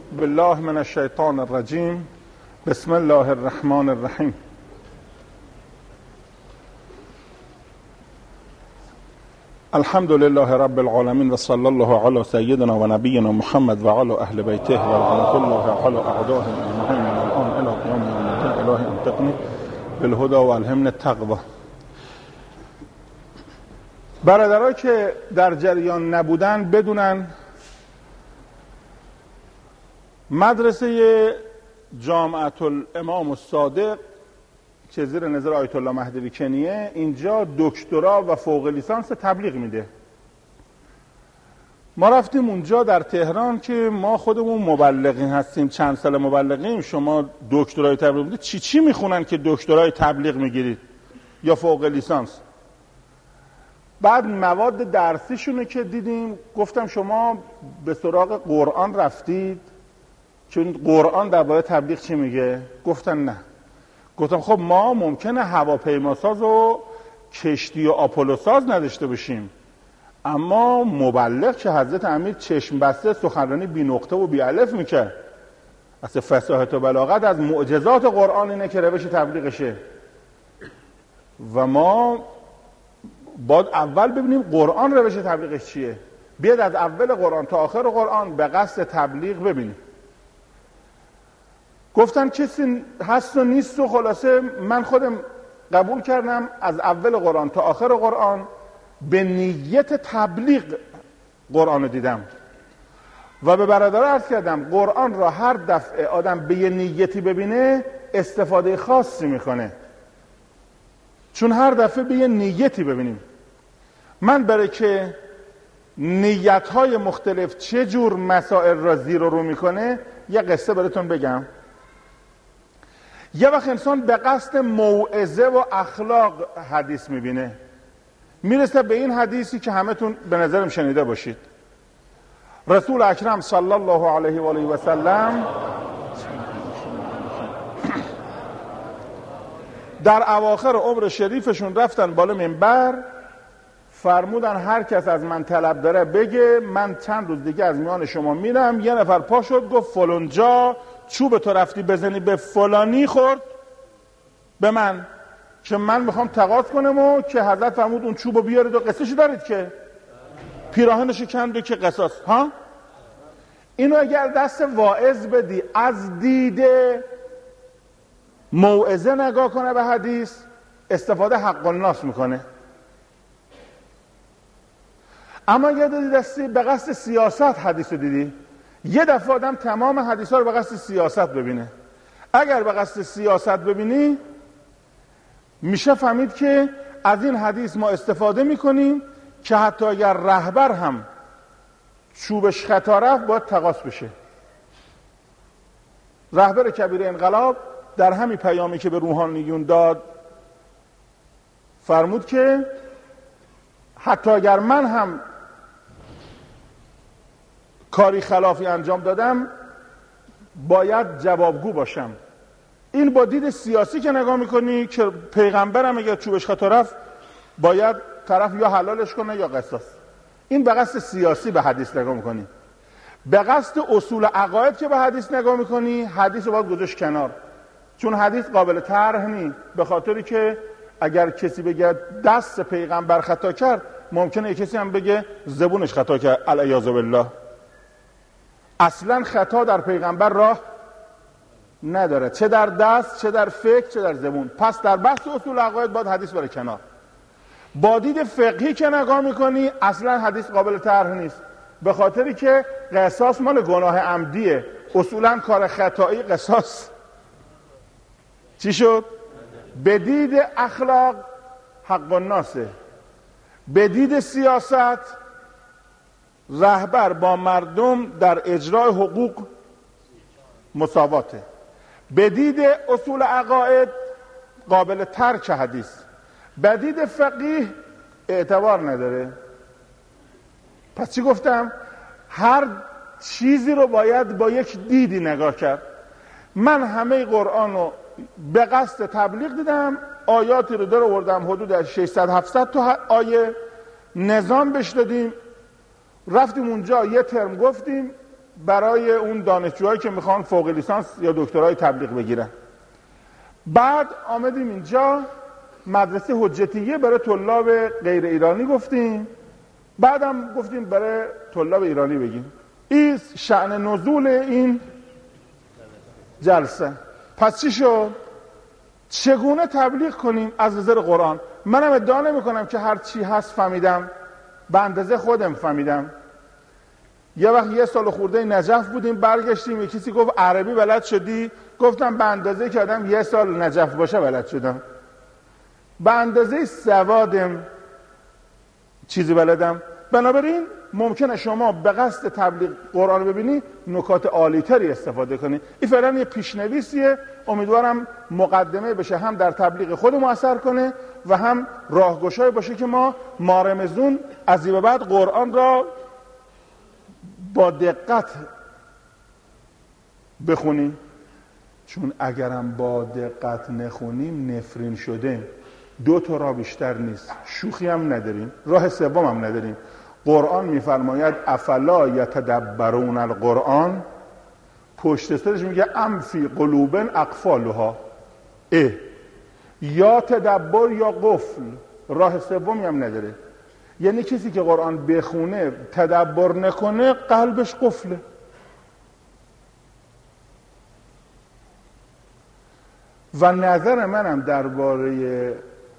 بالله من الشیطان الرجیم. بسم الله الرحمن الرحیم. الحمد لله رب العالمین و صلی الله علی سیدنا و نبینا محمد و علی اهل بیته و لعنت الله علی اعدائهم اجمعین من الان الی قیام یوم الدین. الهی انطقنی بالهدى و الهمنی التقوی. برادرایی که در جریان نبودن بدونن مدرسه جامعة الامام الصادق که زیر نظر آیت الله مهدوی کنیه اینجا دکترا و فوق لیسانس تبلیغ میده. ما رفتیم اونجا در تهران که ما خودمون مبلغین هستیم، چند سال مبلغیم. شما دکترای تبلیغ میدید، چی میخونن که دکترای تبلیغ میگیرید یا فوق لیسانس؟ بعد مواد درسیشونه که دیدیم گفتم شما به سراغ قرآن رفتید؟ چون قرآن درباره تبلیغ چی میگه؟ گفتن نه. گفتم خب ما ممکنه هواپیماساز و کشتی و آپولوساز نداشته باشیم، اما مبلغ که حضرت امیر چشم بسته سخنرانی بی نقطه و بی الف میکرد. اصلا فصاحت و بلاغت از معجزات قرآن اینه که روش تبلیغشه و ما باید اول ببینیم قرآن روش تبلیغش چیه. بیاد از اول قرآن تا آخر قرآن به قصد تبلیغ ببینیم. گفتن کسی هست و نیست و خلاصه من خودم قبول کردم از اول قرآن تا آخر قرآن به نیت تبلیغ قرآن رو دیدم و به برادرها عرض کردم قرآن را هر دفعه آدم به یه نیتی ببینه استفاده خاصی میکنه، چون هر دفعه به یه نیتی ببینیم. من برای که نیتهای مختلف چه جور مسائل را زیر و رو میکنه یه قصه براتون بگم. یه وقت انسان به قصد موعظه و اخلاق حدیث میبینه، میرسه به این حدیثی که همتون به نظرم شنیده باشید. رسول اکرم صلی الله علیه و آله و سلم در اواخر عمر شریفشون رفتن بالا منبر، فرمودن هر کس از من طلب داره بگه، من چند روز دیگه از میان شما میرم. یه نفر پا شد گفت فلان جا چوب تو رفتی بزنی به فلانی خورد به من که من میخوام تقاض کنم و که حضرت فرمود اون چوبو بیارید و قصهشو دارید که پیراهنشو کنده که قصاص. ها اینو اگر دست واعظ بدی از دید موعظه نگاه کنه به حدیث، استفاده حق الناس میکنه. اما اگر دادی دستی به قصد سیاست حدیث رو دیدی، یه دفعه آدم تمام حدیث ها رو به قصد سیاست ببینه. اگر به قصد سیاست ببینی میشه فهمید که از این حدیث ما استفاده میکنیم که حتی اگر رهبر هم چوبش خطا رفت باید تقاص بشه. رهبر کبیر انقلاب در همین پیامی که به روحانیون داد فرمود که حتی اگر من هم کاری خلافی انجام دادم باید جوابگو باشم. این با دید سیاسی که نگاه میکنی که پیغمبرم اگر چوبش خطا رفت باید طرف یا حلالش کنه یا قصاص. این به قصد سیاسی به حدیث نگاه میکنی. به قصد اصول عقاید که به حدیث نگاه میکنی، حدیث رو باید گذاشت کنار، چون حدیث قابل طرح نیست. به خاطری که اگر کسی بگه دست پیغمبر خطا کرد، ممکنه کسی هم بگه زبونش خطا کرد العیاذ بالله. اصلا خطا در پیغمبر راه نداره، چه در دست، چه در فکر، چه در زبون. پس در بحث اصول عقاید باید حدیث بره کنار. با دید فقهی که نگاه میکنی اصلا حدیث قابل طرح نیست، به خاطری که قصاص مال گناه عمدیه. اصولا کار خطایی قصاص چی شد؟ به دید اخلاق حق الناسه، به دید سیاست رهبر با مردم در اجرای حقوق مساواته، به دید اصول عقاید قابل ترک حدیث، به دید فقیه اعتبار نداره. پس چی گفتم؟ هر چیزی رو باید با یک دیدی نگاه کرد. من همه قرآن رو به قصد تبلیغ دیدم، آیاتی رو در آوردم حدود 600-700 تا آیه، نظام بهش دادیم، رفتیم اونجا یه ترم گفتیم، برای اون دانشجوهایی که میخوان فوق لیسانس یا دکترای تبلیغ بگیرن. بعد آمدیم اینجا مدرسه حجتیه برای طلاب غیر ایرانی گفتیم، بعدم گفتیم برای طلاب ایرانی بگیم. این شأن نزول این جلسه. پس چی شد؟ چگونه تبلیغ کنیم از نظر قرآن؟ منم ادعا نمی‌کنم که هر چی هست فهمیدم، به اندازه خودم فهمیدم. یه وقت 1 سال خورده نجف بودیم، برگشتیم، یه کسی گفت عربی بلد شدی؟ گفتم به اندازه که آدم 1 سال نجف باشه بلد شدم، به اندازه سوادم چیزی بلدم. بنابراین ممکنه شما به قصد تبلیغ قرآن ببینی نکات عالی‌تری استفاده کنی. این فعلا یه پیشنویسیه، امیدوارم مقدمه بشه، هم در تبلیغ خود مؤثر کنه و هم راهگشای باشه که ما مارمزون از این به بعد قرآن را با دقت بخونیم. چون اگرم با دقت نخونیم نفرین شده. 2 تا راه بیشتر نیست، شوخی هم نداریم، راه سوم هم نداریم. قرآن میفرماید افلا یتدبرون القرآن، پشت سرش میگه ام فی قلوب اقفالها، یا تدبر یا قفل، راه سومی هم نداره. یعنی کسی که قرآن بخونه تدبر نکنه قلبش قفله. و نظر منم درباره،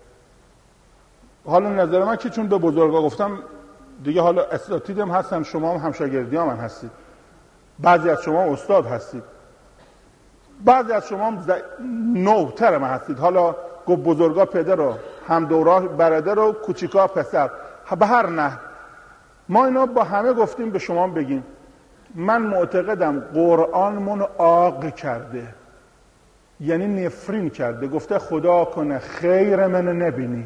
حالا نظر من که چون به بزرگا گفتم دیگه، حالا اساتیدم هستن، شما هم شاگردی من هستید، بعضی از شما استاد هستید، بعضی از شما نوتر من هستید. حالا گفت بزرگا پدر و هم دورا برادر و کوچیکا پسر، به هر نحو ما اینا با همه گفتیم به شما بگیم. من معتقدم قرآن منو عاق کرده، یعنی نفرین کرده. گفته خدا کنه خیر منو نبینی.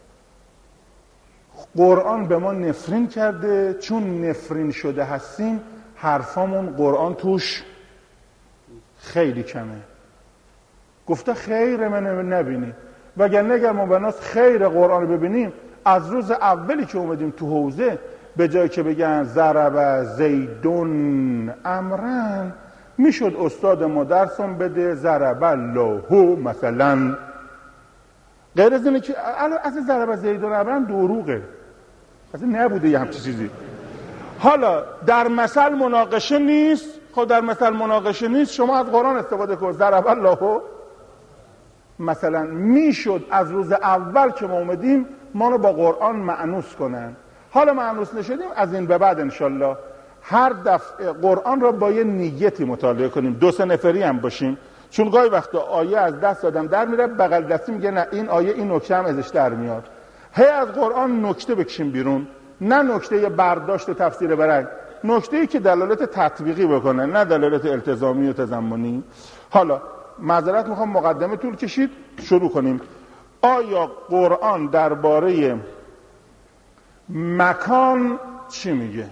قرآن به ما نفرین کرده، چون نفرین شده هستیم حرفامون قرآن توش خیلی کمه. گفته خیر منو نبینی، وگرنه اگر ما بناس خیر قرآن رو ببینیم، از روز اولی که اومدیم تو حوزه به جایی که بگن ضرب زیدون امرن، میشد استاد ما درسم بده ضرب الله مثلا. غیر از اینه که از ضرب زیدون امرن دروغه، اصلا نبوده یه همچین چیزی. حالا در مثل مناقشه نیست. خب در مثل مناقشه نیست، شما از قرآن استفاده کن. ضرب الله مثلا میشد از روز اول که ما اومدیم ما رو با قرآن مأنوس کنن. حالا مأنوس نشدیم، از این به بعد انشالله هر دفعه قرآن را با یه نیتی مطالعه کنیم، 2-3 نفری هم باشیم. چون گاهی وقتا آیه از دست آدم در میره، بغل دستی میگه نه این آیه این نکته هم ازش در میاد. هی از قرآن نکته بکشیم بیرون، نه نکته برداشت و تفسیر برنگ، نکته‌ای که دلالت تطبیقی بکنه، نه دلالت التزامی و تضمنی. حالا معذرت میخوام مقدمه طول کشید، شروع کنیم. آیا قرآن درباره مکان چی میگه؟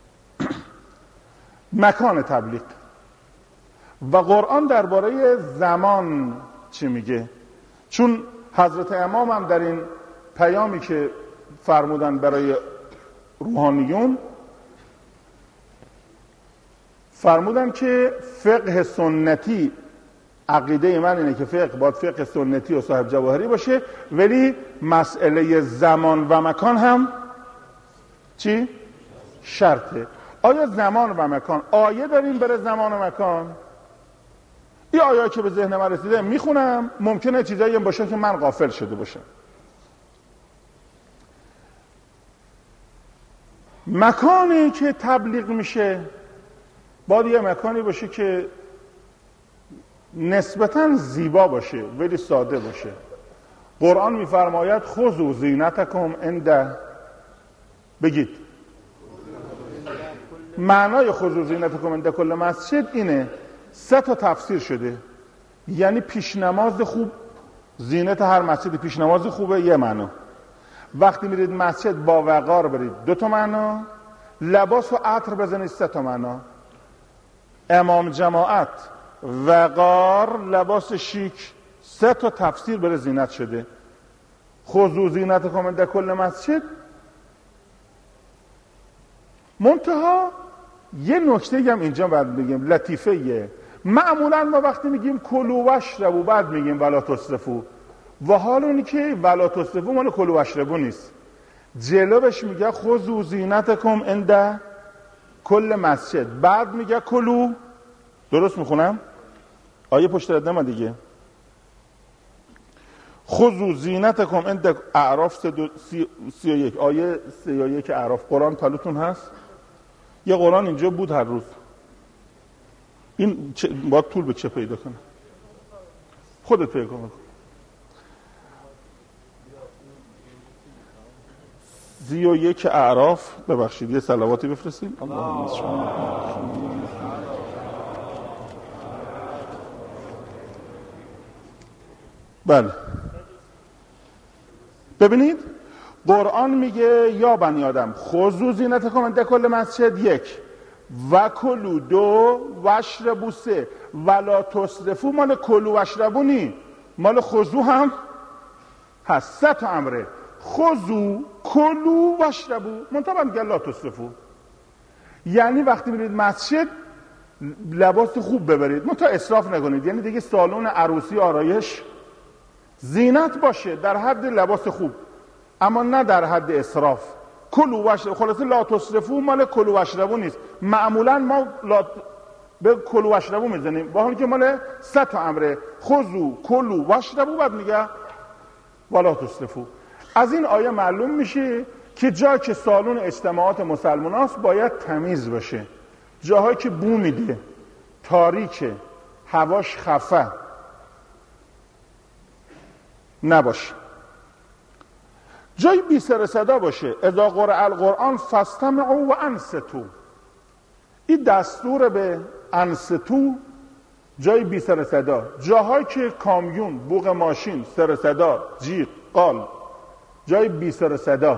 مکان تبلیغ. و قرآن درباره زمان چی میگه؟ چون حضرت امام هم در این پیامی که فرمودن برای روحانیون فرمودن که فقه سنتی، عقیده من اینه که فقه باید فقه سنتی و صاحب جواهری باشه، ولی مسئله زمان و مکان هم چی؟ شرطه. آیا زمان و مکان آیه داریم برای زمان و مکان؟ این آیه که به ذهن من رسیده میخونم، ممکنه چیزایی هم باشه که من غافل شده باشم. مکانی که تبلیغ میشه باید یه مکانی باشه که نسبتاً زیبا باشه ولی ساده باشه. قرآن میفرماید خذوا زینتکم عند، بگید معنای خذوا زینتکم عند کل مسجد اینه. 3 تا تفسیر شده. یعنی پیش نماز خوب، زینت هر مسجد پیش نماز خوبه، یه معنا. وقتی میرید مسجد با وقار برید، 2 تا معنا. لباس و عطر بزنید، 3 تا معنا. امام جماعت، وقار، لباس شیک، 3 تا تفسیر برای زینت شده. خذوا زینتکم عند کل مسجد. منتها یه نکته هم اینجا باید بگیم لطیفه. معمولا ما وقتی میگیم کلوا واشربوا بعد میگیم ولا تسرفوا، و حال اونی که ولا تسرفوا مال کلوا واشربوا نیست، جلوش میگه خذوا زینتکم عند کل مسجد، بعد میگه کلوا. درست میخونم؟ آیه پشت ردم دیگه. خذوا زینتکم عند اعراف 31 آیه 31 اعراف. قرآن پلوتون هست؟ یه قرآن اینجا بود هر روز. این باید طول به چه پیدا کنه؟ خودت پیدا کن. 31 اعراف. ببخشید یه صلواتی بفرستید. بله ببینید قرآن میگه یا بنی آدم خذوا زینتکم عند کل مسجد 1 و کلوا 2 واشربوا 3 ولا تسرفوا مال کلوا واشربوا نی، مال خذوا هم هست. 3 تا امره: خذوا، کلوا، واشربوا. منتها میگه لا تسرفوا، یعنی وقتی میرید مسجد لباس خوب ببرید، منتها اسراف نکنید. یعنی دیگه سالن عروسی آرایش زینت باشه در حد لباس خوب، اما نه در حد اسراف. کلوا واشربوا، خلاصه لا تسرفوا مال کلوا واشربوا نیست. معمولا ما به کلوا واشربوا میزنیم، با همین که مال 3 تا امره: خذوا، کلوا، واشربوا، بعد میگه ولا تسرفوا. از این آیه معلوم میشه که جایی که سالن اجتماعات مسلمان هست باید تمیز باشه. جاهایی که بو میده، تاریکه، هواش خفه نباشه. جای بی سر صدا باشه. اذا قرأ القرآن فاستمعوا و انصتوا. این دستور به انصتوا، جای بی سر صدا. جاهایی که کامیون، بوق ماشین، سر صدا، جیغ، قال، جای بی سر صدا.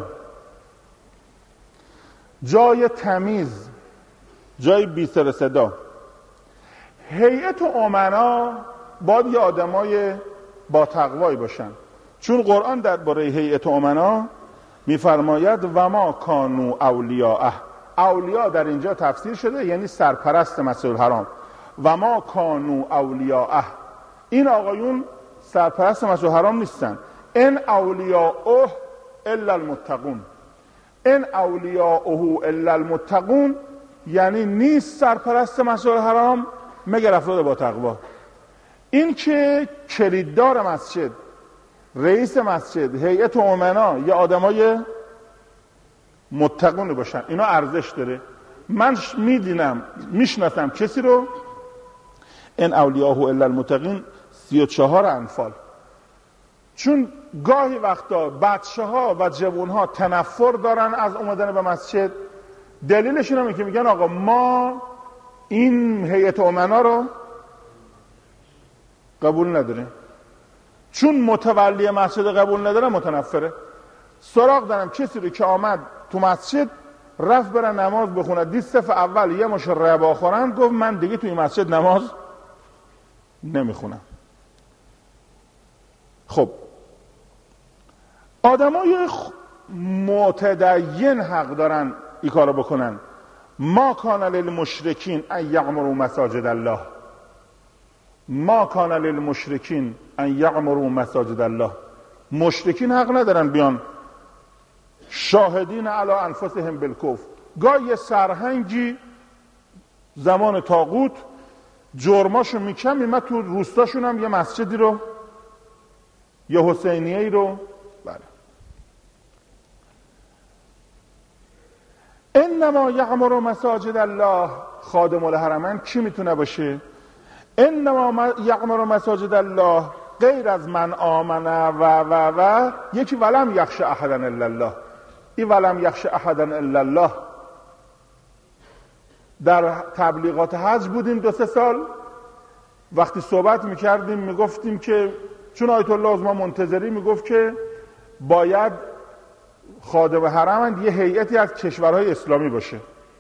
جای تمیز، جای بی سر صدا. هیئت امنا باید یه آدمای با تقوایی باشن، چون قرآن درباره هیئت امنا میفرماید و ما کانوا اولیاءه. اولیاء در اینجا تفسیر شده یعنی سرپرست مسجد الحرام. و ما کانوا اولیاءه، این آقایون سرپرست مسجد الحرام نیستن. ان اولیاؤه الا المتقون. ان اولیاؤه الا المتقون یعنی نیست سرپرست مسجد الحرام مگر افراد با تقوا. این که کلیددار مسجد، رئیس مسجد، هیئت امنا یا آدمای متقون باشن، اینا ارزش داره. من میشناسم کسی رو، ان اولیاءه الا المتقین 34 انفال. چون گاهی وقتا بچه ها و جوان ها تنفر دارن از اومدن به مسجد، دلیلشون همینه که میگن آقا ما این هیئت امنا رو قبول نداریم. چون متولی مسجد قبول نداره متنفره. سراغ دارم کسی رو که آمد تو مسجد، رفت بره نماز بخونه، دید صف اول یه مش ربا خورن، گفت من دیگه تو این مسجد نماز نمیخونم. خب آدمای معتدین حق دارن این کارو بکنن. ما کان للمشرکین ان یعمروا مساجد الله. ما کان للمشرکین ان یعمروا مساجد الله. مشرکین حق ندارن بیان شاهدین علی انفسهم بالکفر. گاه یه سرهنگی زمان طاغوت جرماشو میکن، میمد تو روستاشون هم یه مسجدی رو، یه حسینیه‌ای رو. بله. انما یعمر مساجد الله، خادم الحرمین کی میتونه باشه؟ انما یعمر مساجد الله غیر از من آمنه و یکی ولم یخش احدا الا الله. این ولم یخش احدا الا الله در تبلیغات حج بودیم 2-3 سال، وقتی صحبت میکردیم میگفتیم که چون آیت الله عظما منتظری میگفت که باید خادم حرم یه هیئتی از کشورهای اسلامی باشه.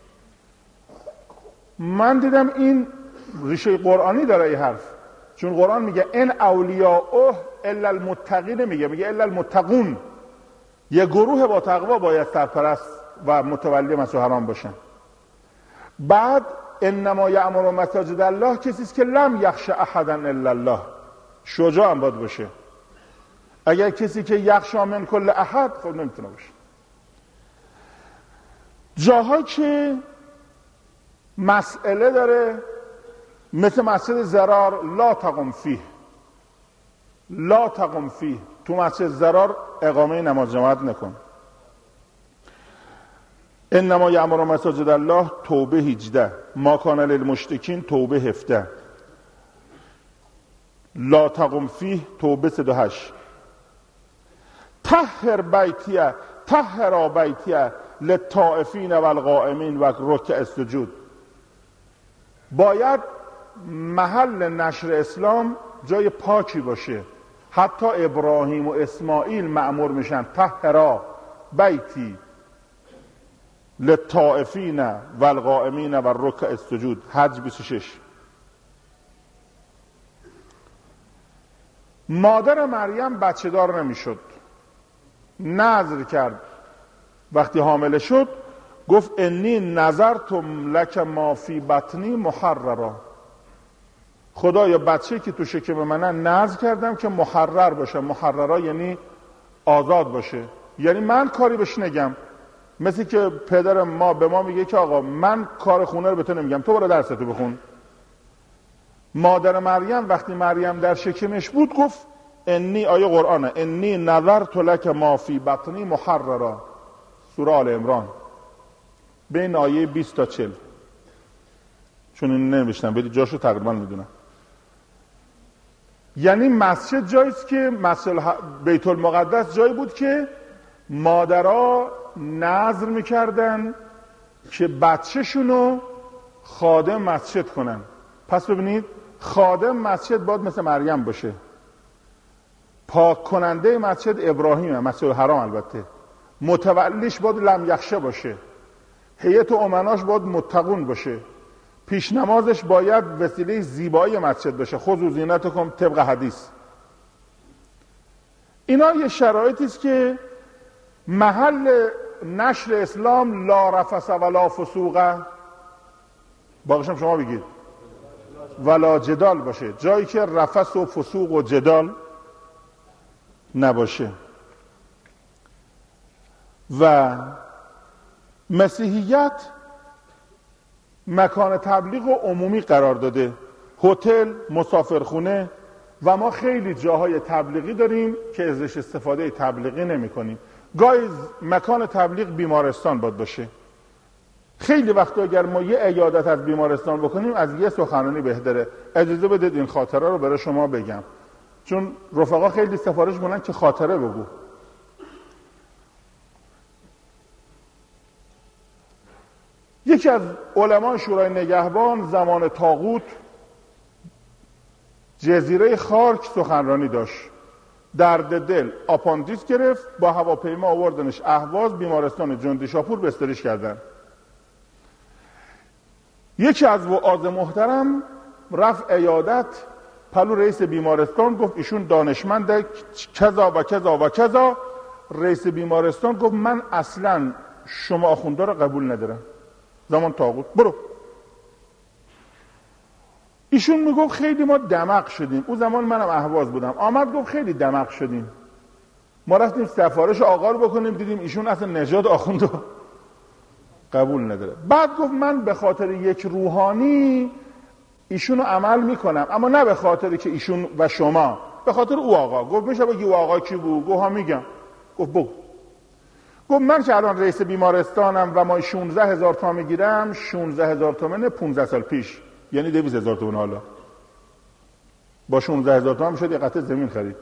من دیدم این ریشه قرآنی داره این حرف، چون قرآن میگه ان اولیاؤه الا المتقین، میگه الا المتقون. یه گروه با تقوا باید سرپرست و متولی مسجد حرام باشن. بعد انما یأمر مساجد الله کسی است که لم یخش احدا الا الله، شجاع هم باید باشه. اگر کسی که یخشا من کل احد، خب نمیتونه باشه. جاهایی که مسئله داره مثل مسجد زرار لا تقم فیه، لا تقم فیه، تو مسجد زرار اقامه نماز جماعت نکن. انما یأمر مساجد الله توبه 18، ما کان للمشرکین توبه 17، لا تقم فیه توبه 38. طهر بیتیه طهر بیتیه للطائفین والقائمین و رکع السجود. باید محل نشر اسلام جای پاکی باشه. حتی ابراهیم و اسماعیل مأمور میشن طهر بیتی للطائفین والقائمین و رکع السجود. حج 26. مادر مریم بچه دار نمیشد، نذر کرد. وقتی حامله شد گفت انی نذرتم لک ما فی بطنی محررا، خدایا بچه که تو شکم منه نذر کردم که محرر باشه. محررا یعنی آزاد باشه، یعنی من کاری بهش نگم. مثل که پدر ما به ما میگه که آقا من کار خونه رو به تو نمیگم، تو برو درستو بخون. مادر مریم وقتی مریم در شکمش بود گفت انی، آیه قرآنه، انی نذرت لک ما فی بطنی محررا، سوره آل عمران بین آیه 20 تا 40. چون این نمیشتم ولی جاشو تقریبا میدونم. یعنی مسجد جاییست که مسجد بیت المقدس جایی بود که مادرها نذر میکردن که بچه‌شونو خادم مسجد کنن. پس ببینید خادم مسجد باید مثل مریم باشه. پاک کننده مسجد ابراهیمه، مسجد حرام البته. متولیش باید لم یخشه باشه. هیئت امناش باید متقون باشه. پیش نمازش باید وسیله زیبایی مسجد باشه. خذوا زینتکم طبق حدیث. اینا یه شرایطی است که محل نشر اسلام لا رفث ولا فسوق، باقیش هم شما بگید، ولا جدال باشه. جایی که رفث و فسوق و جدال نباشه. و مسیحیت مکان تبلیغ و عمومی قرار داده، هتل، مسافرخونه، و ما خیلی جاهای تبلیغی داریم که ازش استفاده تبلیغی نمی کنیم. گاهی مکان تبلیغ بیمارستان باید باشه. خیلی وقتا اگر ما یه عیادت از بیمارستان بکنیم از یه سخنرانی بهتره. اجازه بدید این خاطره رو برای شما بگم، چون رفقا خیلی سفارش میکنن که خاطره بگو. یکی از علمای شورای نگهبان زمان طاغوت جزیره خارک سخنرانی داشت. درد دل، آپاندیس گرفت، با هواپیما آوردنش اهواز، بیمارستان جندی شاپور بستریش کردن. یکی از وعاظ محترم رفت عیادت، پلو رئیس بیمارستان گفت ایشون دانشمنده کذا و کذا و کذا. رئیس بیمارستان گفت من اصلا شما آخونده رو قبول ندارم. زمان طاغوت برو. ایشون میگفت خیلی ما دمق شدیم. اون زمان منم اهواز بودم. آمد گفت خیلی دمق شدیم. ما رفتیم سفارش آقا رو بکنیم، دیدیم ایشون اصلا نژاد آخونده قبول نداره. بعد گفت من به خاطر یک روحانی ایشونو عمل میکنم، اما نه به خاطر که ایشون و شما، به خاطر او آقا. گفت میشه بگی او آقا کی بود؟ گفت ها میگم. گفت بگو. گفت من که الان رئیس بیمارستانم و ما 16,000 تومان میگیرم، 16,000 تومان 15 سال پیش، یعنی 200,000 تومان حالا. با 16,000 تومان میشد یه قطعه زمین خرید.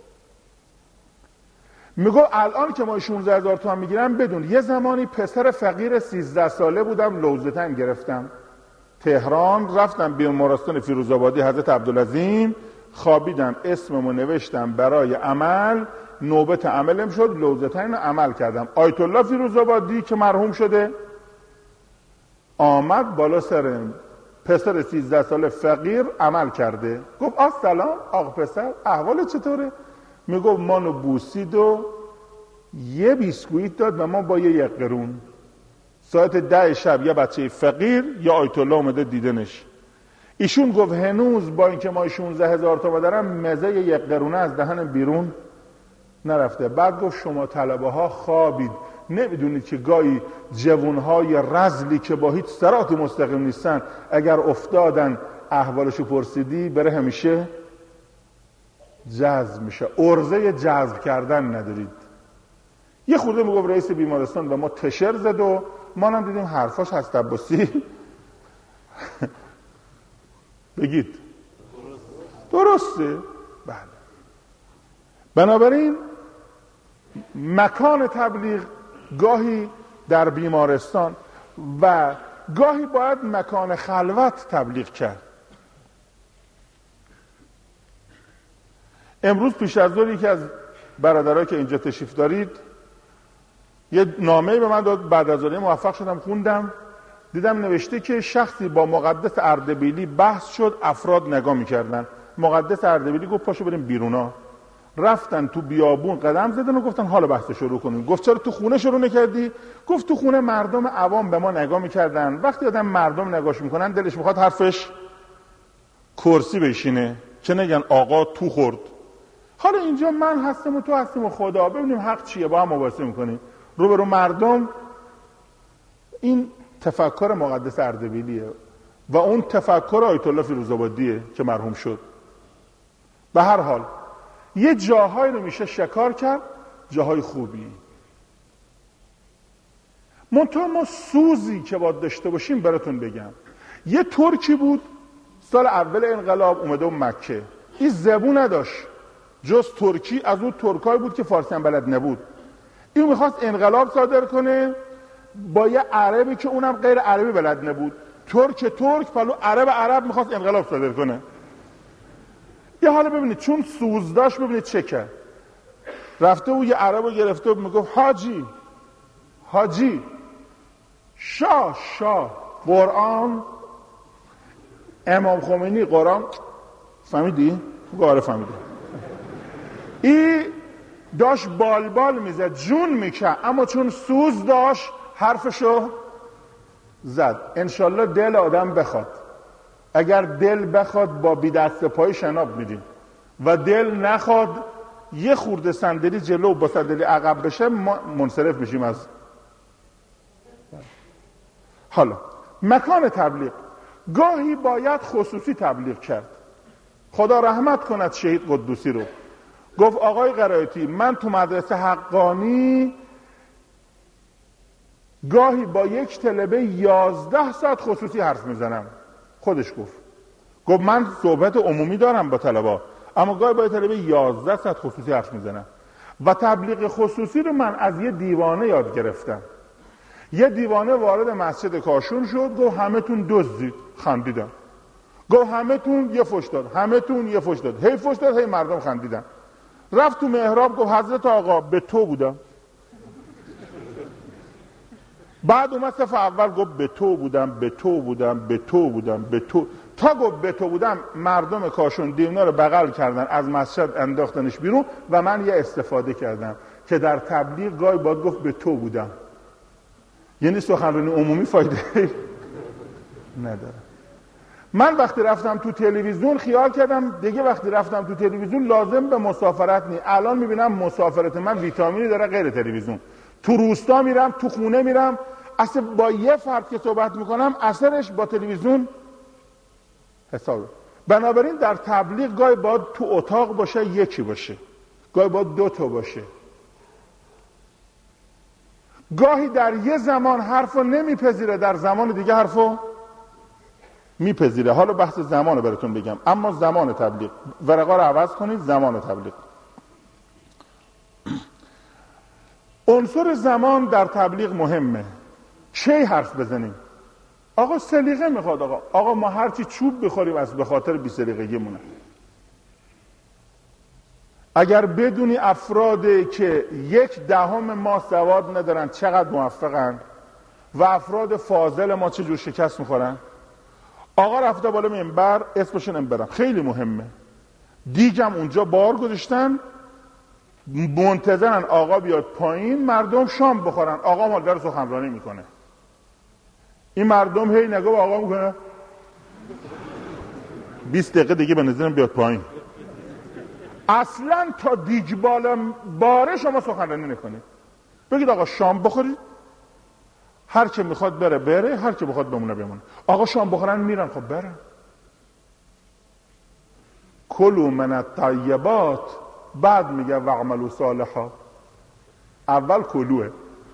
میگو الان که ما 16,000 تومان میگیرم بدون یه زمانی پسر فقیر 13 ساله بودم، لوزتن گرفتم تهران، رفتم بیمارستان فیروزآبادی حضرت عبدالعظیم، خوابیدم، اسممو نوشتم برای عمل، نوبت عملم شد، لوزتن عمل کردم. آیت الله فیروزآبادی که مرحوم شده آمد بالا سرم، پسر 13 ساله فقیر عمل کرده. گفت سلام آقا پسر، احوالت چطوره؟ میگفت مانو بوسید و یه بیسکویت داد و ما با 1 قرون ساعت 10 شب یه بچه فقیر یا آیت الله اومده دیدنش. ایشون گفت هنوز با اینکه ما 16,000 تومان دارم مزه 1 قرونه از دهن بیرون نرفته. بعد گفت شما طلبه ها خوابید، نمیدونید که گاهی جوانهای رذلی که با هیچ صراط مستقیم نیستن اگر افتادن احوالشو پرسیدی بره همیشه جذب میشه. عرضه جذب کردن ندارید. یه خورده میگفت رئیس بیمارستان به ما تشر زد و ما هم دیدیم حرفاش هست عباسی. بگید درسته؟ بله. بنابراین مکان تبلیغ گاهی در بیمارستان و گاهی باید مکان خلوت تبلیغ کرد. امروز پیش از ظهر یکی از برادرها که اینجا تشریف دارید یه نامه‌ای به من داد، بعد از ظهر موفق شدم خوندم، دیدم نوشته که شخصی با مقدس اردبیلی بحث شد، افراد نگاه میکردن. مقدس اردبیلی گفت پاشو بریم بیرونا. رفتن تو بیابون قدم زدن و گفتن حالا بحث شروع کنیم. گفت چرا تو خونه شروع نکردی؟ گفت تو خونه مردم عوام به ما نگاه میکردن، وقتی آدم مردم نگاهش میکنن دلش میخواد حرفش کرسی بشینه چه نگن آقا تو خورد. حالا اینجا من هستم و تو هستیم و خدا، ببینیم حق چیه، با هم مباحثه میکنیم روبرو مردم. این تفکر مقدس اردبیلیه و اون تفکر آیت الله فیروزآبادیه که مرحوم شد. به هر حال یه جاهایی رو میشه شکار کرد، جاهای خوبی. منطقه ما سوزی که باید داشته باشیم براتون بگم. یه ترکی بود سال اول انقلاب اومده و مکه، این زبون نداشت جز ترکی، از اون ترکای بود که فارسی هم بلد نبود. این میخواست انقلاب صادر کنه با یه عربی که اونم غیر عربی بلد نبود. ترک پلو عرب میخواست انقلاب صادر کنه. یه حالا ببینید چون سوز داشت، ببینید چه کرد. رفته و یه عربو گرفته و میگفت حاجی شاه قرآن، امام خمینی قرآن. فهمیدی؟ آره فهمیدی. این داشت بالبال میزد، جون میکرد، اما چون سوز داشت حرفشو زد. انشالله دل آدم بخواد. اگر دل بخواد با بی دست پای شناب میدیم و دل نخواد یه خورده صندلی جلو با صندلی عقب بشه ما منصرف میشیم از. حالا مکان تبلیغ گاهی باید خصوصی تبلیغ کرد. خدا رحمت کند شهید قدوسی رو. گفت آقای قرائتی من تو مدرسه حقانی گاهی با یک طلبه 11 ساعت خصوصی حرف میزنم. خودش گفت من صحبت عمومی دارم با طلبه، اما گاهی با طلبه 11 ساعت خصوصی حرف میزنم. و تبلیغ خصوصی رو من از یه دیوانه یاد گرفتم. یه دیوانه وارد مسجد کاشون شد، گفت همه تون دزدید. خندیدن. گفت همه تون یه فوش داد، همه تون یه فوش داد، هی فوش داد، هی مردم خندیدن. رفت تو محراب گفت حضرت آقا به تو بودم. بعد اومد صف اول گفت به تو بودم. تا گفت به تو بودم مردم کاشون دیونا رو بغل کردن، از مسجد انداختنش بیرون و من یه استفاده کردم که در تبلیغ گاهی باید گفت به تو بودم. یعنی سخنرانی عمومی فایده نداره. من وقتی رفتم تو تلویزیون خیال کردم دیگه وقتی رفتم تو تلویزیون لازم به مسافرت نی. الان میبینم مسافرت من ویتامینی داره غیر تلویزیون. تو روستا میرم، تو خونه میرم، اصلا با یه فرد که صحبت میکنم اثرش با تلویزیون حسابه. بنابراین در تبلیغ گاهی باید تو اتاق باشه یکی باشه، گاهی باید 2 تا باشه. گاهی در یه زمان حرفو نمیپذیره، در زمان دیگه حرفو میپذیره. حالا بحث زمان براتون بگم. اما زمان تبلیغ، ورقا رو عوض کنید. زمان تبلیغ، عنصر زمان در تبلیغ مهمه. چه حرف بزنیم؟ آقا سلیقه میخواد. آقا ما هرچی چوب بخوریم از به خاطر بی سلیقگی مونه. اگر بدونی افرادی که 1/10 ما سواد ندارن چقدر موفقن و افراد فاضل ما چه جور شکست میخورن. آقا رفته بالا منبر، اسمشون نمیبرم، خیلی مهمه. دیگم اونجا بار گذاشتن، منتظرن آقا بیاد پایین مردم شام بخورن. آقا مال داره سخنرانی میکنه. این مردم هی نگاه به آقا میکنه 20 دقیقه دیگه به نظرم بیاد پایین. اصلا تا دیگ بالا باره شما سخنرانی نکنید. بگید آقا شام بخورید، هر که میخواد بره بره، هر که بخواد بمونه بمونه. آقا شام بخورن میرن، خب برن. کلوا من الطیبات، بعد میگه واعملوا صالحا. اول کلوه،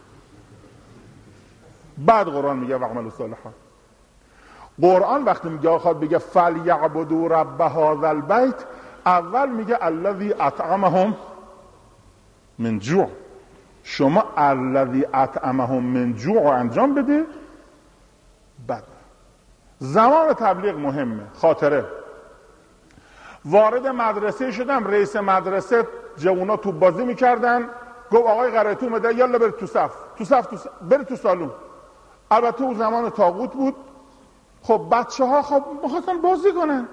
بعد قرآن میگه واعملوا صالحا. قرآن وقتی میگه خواهد بگه فلیعبدوا رب هذا البیت، اول میگه الذی اطعمهم من جوع. شما الذی اطعمهم من جوع انجام بده. بعد زمان تبلیغ مهمه. خاطره وارد مدرسه شدم، رئیس مدرسه جوونا توپ بازی میکردن، گفت آقای قرائتی اومده، یالا برید تو صف، برید تو سالن. البته اون زمان طاغوت بود. خب بچه ها خب میخواستن بازی کنن،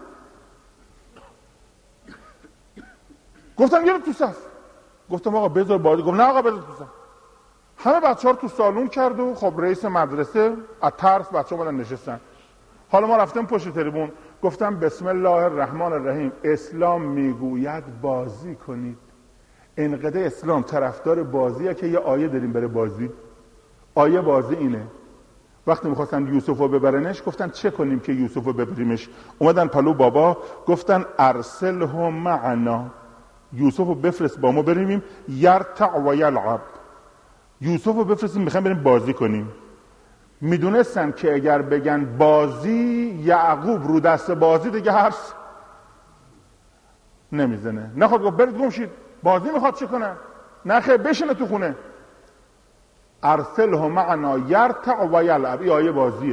گفتم یالا تو صف. گفتم آقا بذار بازی. گفت نه آقا بذار تو صف. همه بچه ها رو تو سالن کرد و خب رئیس مدرسه از ترس بچه ها اومدن نشستن. حالا ما رفتیم پشت تریبون، گفتم بسم الله الرحمن الرحیم، اسلام میگوید بازی کنید. انقدر اسلام طرفدار بازیه که یه آیه داریم برای بازی. آیه بازی اینه. وقتی میخواستن یوسف رو ببرنش گفتن چه کنیم که یوسف رو ببریمش؟ اومدن پلو بابا گفتن ارسله معنا، یوسف رو بفرست با ما بریم یرتع و یلعب. یوسف رو بفرستیم میخوایم بریم بازی کنیم. میدونستن که اگر بگن بازی، یعقوب رو دست بازی دیگه حرف نمیزنه. نخواد گفت برید گم شید، بازی میخواد چه کنه؟ نخیر بشینه تو خونه. ارسله معنا یرتع و یلعب، این آیه بازیه.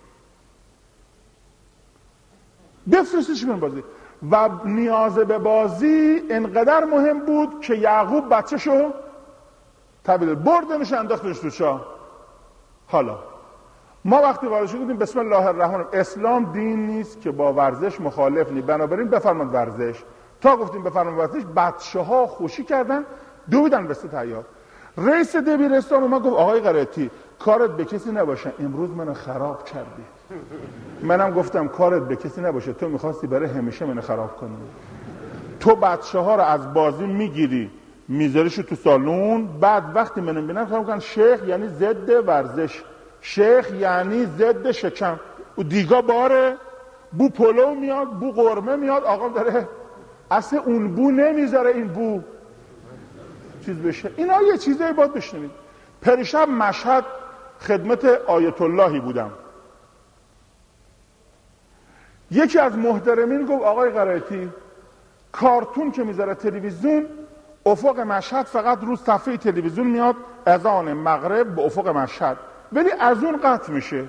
بفرستش بریم بازی. و نیاز به بازی انقدر مهم بود که یعقوب بچه شو تبدیل بردنش انداختش تو چاه. حالا ما وقتی وارد شدیم بسم الله الرحمن الرحیم، اسلام دین نیست که با ورزش مخالف نی، بنابراین بفرمایید ورزش. تا گفتیم بفرمایید ورزش، بچه‌ها خوشی کردن، دویدن بسته تیار. رئیس دبیرستان اومد گفت آقای قرائتی کارت به کسی نباشه، امروز منو خراب کردی. منم گفتم کارت به کسی نباشه، تو میخواستی برای همیشه منو خراب کنی. تو بچه‌ها رو از بازی میگیری میذاریشو تو سالون، بعد وقتی منو میبینن فهم کن شیخ یعنی ضد ورزش، شیخ یعنی ضد شکم. و دیگا باره، بو پلو میاد، بو قرمه میاد، آقا داره اصلا اون بو نمیذاره این بو چیز بشه. اینا یه چیزایی باید بشنوید. پریشب مشهد خدمت آیت اللهی بودم، یکی از محترمین گفت آقای قرائتی کارتون که میذاره تلویزیون، افق مشهد فقط روز صفحه تلویزیون میاد اذان مغرب به افق مشهد، ولی از اون قطع میشه.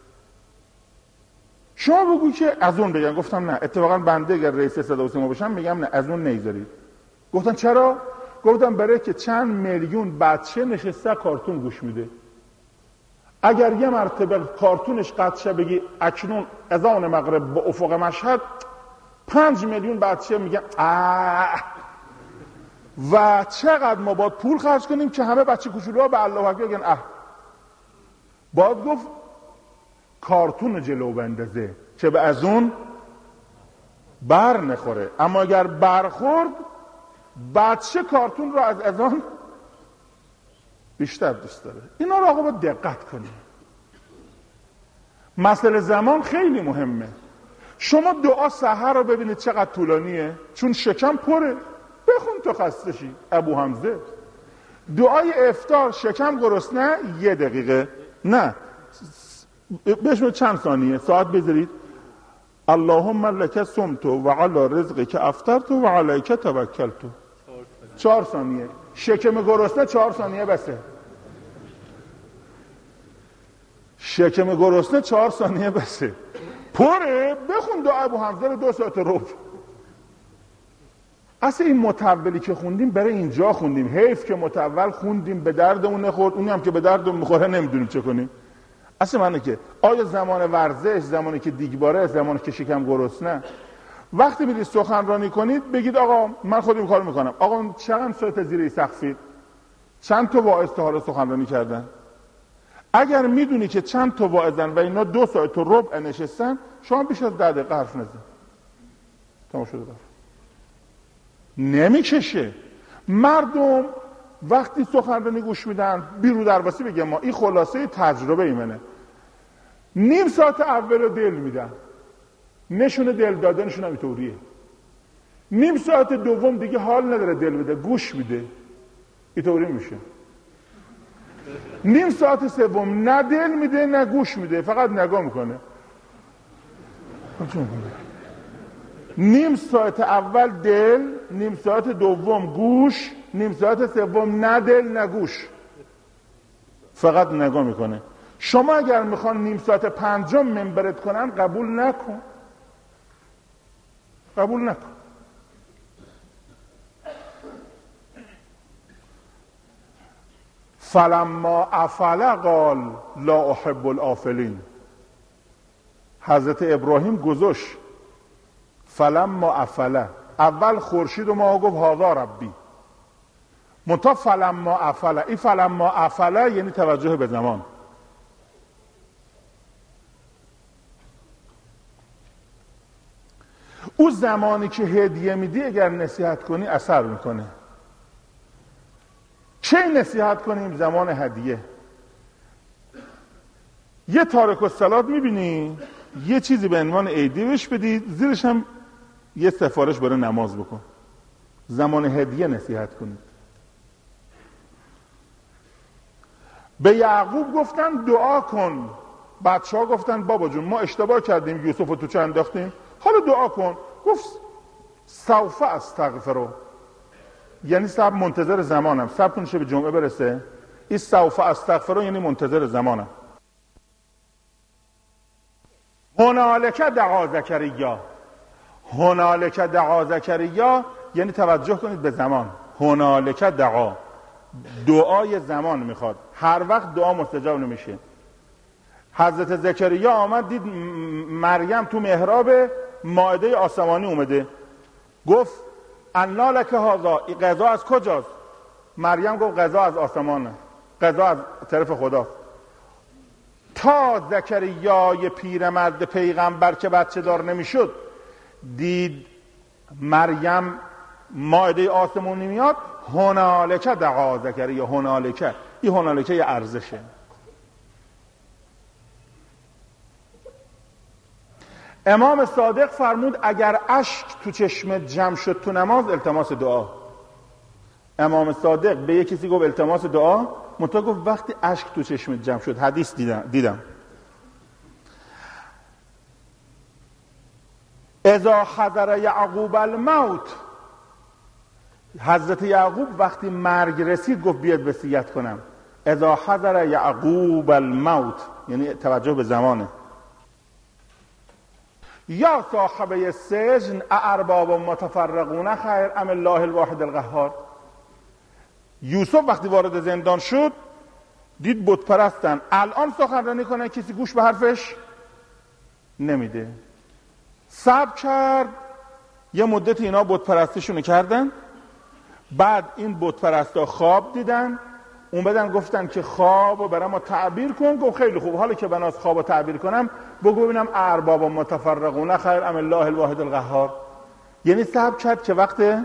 شما بگو که از اون بگن. گفتم نه، اتفاقا بنده اگر رئیس صدا و سیما باشم میگم نه از اون نمیذارید. گفتن چرا؟ گفتم برای که چند میلیون بچه نشسته کارتون گوش میده. اگر یه مرتبه کارتونش قطع شه بگی اکنون اذان مغرب به افق مشهد، 5 میلیون بچه میگن و چقدر ما باید پول خرج کنیم که همه بچه کوچولوها به الله اکبر بگن باید گفت کارتون جلو بندازه که به از اون بر نخوره. اما اگر برخورد بچه کارتون رو از اذان بیشتر دوست داره. اینا رو آقا باید دقت کنیم. مسئله زمان خیلی مهمه. شما دعا سحر رو ببینید چقدر طولانیه، چون شکم پره، بخون تا خسته شی. ابو حمزه دعای افطار شکم گرسنه 1 دقیقه، نه بهش چند ثانیه، ساعت بذارید. اللهم لک صمت و علی رزقک افطرت و علیک توکلت. 4 ثانیه. شکم گرسنه 4 ثانیه بسه. شکم گرسنه 4 ثانیه بسه. پره، بخون دعا ابو حمزه رو 2 ساعت ربع. اصلا این متولی که خوندیم برای اینجا خوندیم، حیف که متول خوندیم به دردمون نخورد، اونی هم که به دردمون میخوره نمیدونیم چه کنیم. اصلا منه که آیا زمان ورزش، زمانی که دیگباره، زمانی که شکم گرسنه، وقتی میرید سخنرانی کنید بگید آقا من خودم کار میکنم، آقا چند ساعت زیر سقفید، چند تا واعظ تا حالا سخنرانی کردن. اگر میدونی که چند تا واعظن و اینا 2 ساعت و ربع نشستن، شما بیش از 10 دقیقه حرف نزن، تمام شده رفت. نمیکشه. مردم وقتی سخنرانی گوش میدن، بیرو درواسی بگم ما، این خلاصه تجربه ایمنه، نیم ساعت اول رو دل میدن، نشون دل دادنشون هم اینطوریه. نیم ساعت دوم دیگه حال نداره دل بده، گوش میده، اینطوری میشه. نیم ساعت سوم نه دل میده نه گوش میده، فقط نگاه میکنه. نیم ساعت اول دل، نیم ساعت دوم گوش، نیم ساعت سوم نه دل نه گوش، فقط نگاه میکنه. شما اگر میخوان نیم ساعت پنجم منبرت کنن، قبول نکن، قبول نکن. فلما افل قال لا احب الافلین. حضرت ابراهیم گذاشت فلما افل، اول خورشید و ما گفت هذا ربی، منتها فلما افل، این فلما افل یعنی توجه به زمان. او زمانی که هدیه میدی اگر نصیحت کنی اثر میکنه. چه نصیحت کنیم؟ زمان هدیه. یه تارک الصلات میبینی، یه چیزی به عنوان عیدی بهش بدید، زیرش هم یه سفارش برای نماز بکن. زمان هدیه نصیحت کنید. به یعقوب گفتن دعا کن، بچه ها گفتن بابا جون ما اشتباه کردیم، یوسف رو تو چه انداختیم، حالا دعا کن. گفت سوف استغفر، یعنی صبر، منتظر زمانم، صبر کنش به جمعه برسه. این سوف استغفر یعنی منتظر زمانم. هنالک دعا زکریا، هنالک دعا زکریا یعنی توجه کنید به زمان. هنالک دعا، دعای زمان میخواد، هر وقت دعا مستجاب نمیشه. حضرت زکریا آمد دید مریم تو محراب مائده آسمانی اومده، گفت انا لک هذا، این غذا از کجاست؟ مریم گفت غذا از آسمانه، غذا از طرف خدا. تا زکریای پیرمرد پیغمبر که بچه دار نمیشد دید مریم مائده آسمانی میاد، هنالک دعا زکریا. هنالک، این هنالک یه ارزشه. امام صادق فرمود اگر اشک تو چشم جمع شد تو نماز، التماس دعا. امام صادق به یک کسی گفت التماس دعا، منتها گفت وقتی اشک تو چشم جمع شد. حدیث دیدم اذا حضر یعقوب الموت، حضرت یعقوب وقتی مرگ رسید گفت بیاد وصیت کنم. اذا حضر یعقوب الموت یعنی توجه به زمانه. یا صاحبه السجن ارباب متفرقون خیر ام الله الواحد القهار. یوسف وقتی وارد زندان شد دید بت پرستن، الان سخنرانی کنه کسی گوش به حرفش نمیده. صبر کرد، یه مدت اینا بت پرستیشونو کردن، بعد این بت پرستا خواب دیدن، اون بدن گفتن که خوابو برای ما تعبیر کن. گفت خیلی خوب، حالا که بناس خوابو تعبیر کنم بگو ببینم ارباب متفرقون خیر ام الله الواحد القهار. یعنی صبر کرد که وقت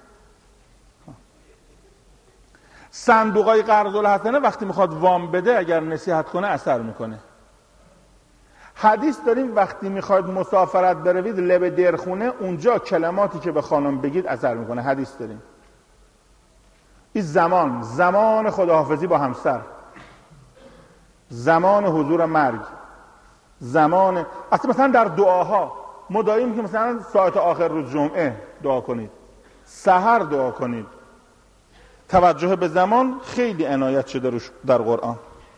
صندوقای قرض الحسنه وقتی میخواد وام بده اگر نصیحت کنه اثر میکنه. حدیث داریم وقتی میخواید مسافرت بروید لب درخونه، اونجا کلماتی که به خانم بگید اثر میکنه. حدیث داریم. این زمان خداحافظی با همسر، زمان حضور مرگ، زمان اصلا مثلا در دعاها مدائم که مثلا ساعت آخر روز جمعه دعا کنید، سحر دعا کنید. توجه به زمان خیلی عنایت شده روش در قرآن.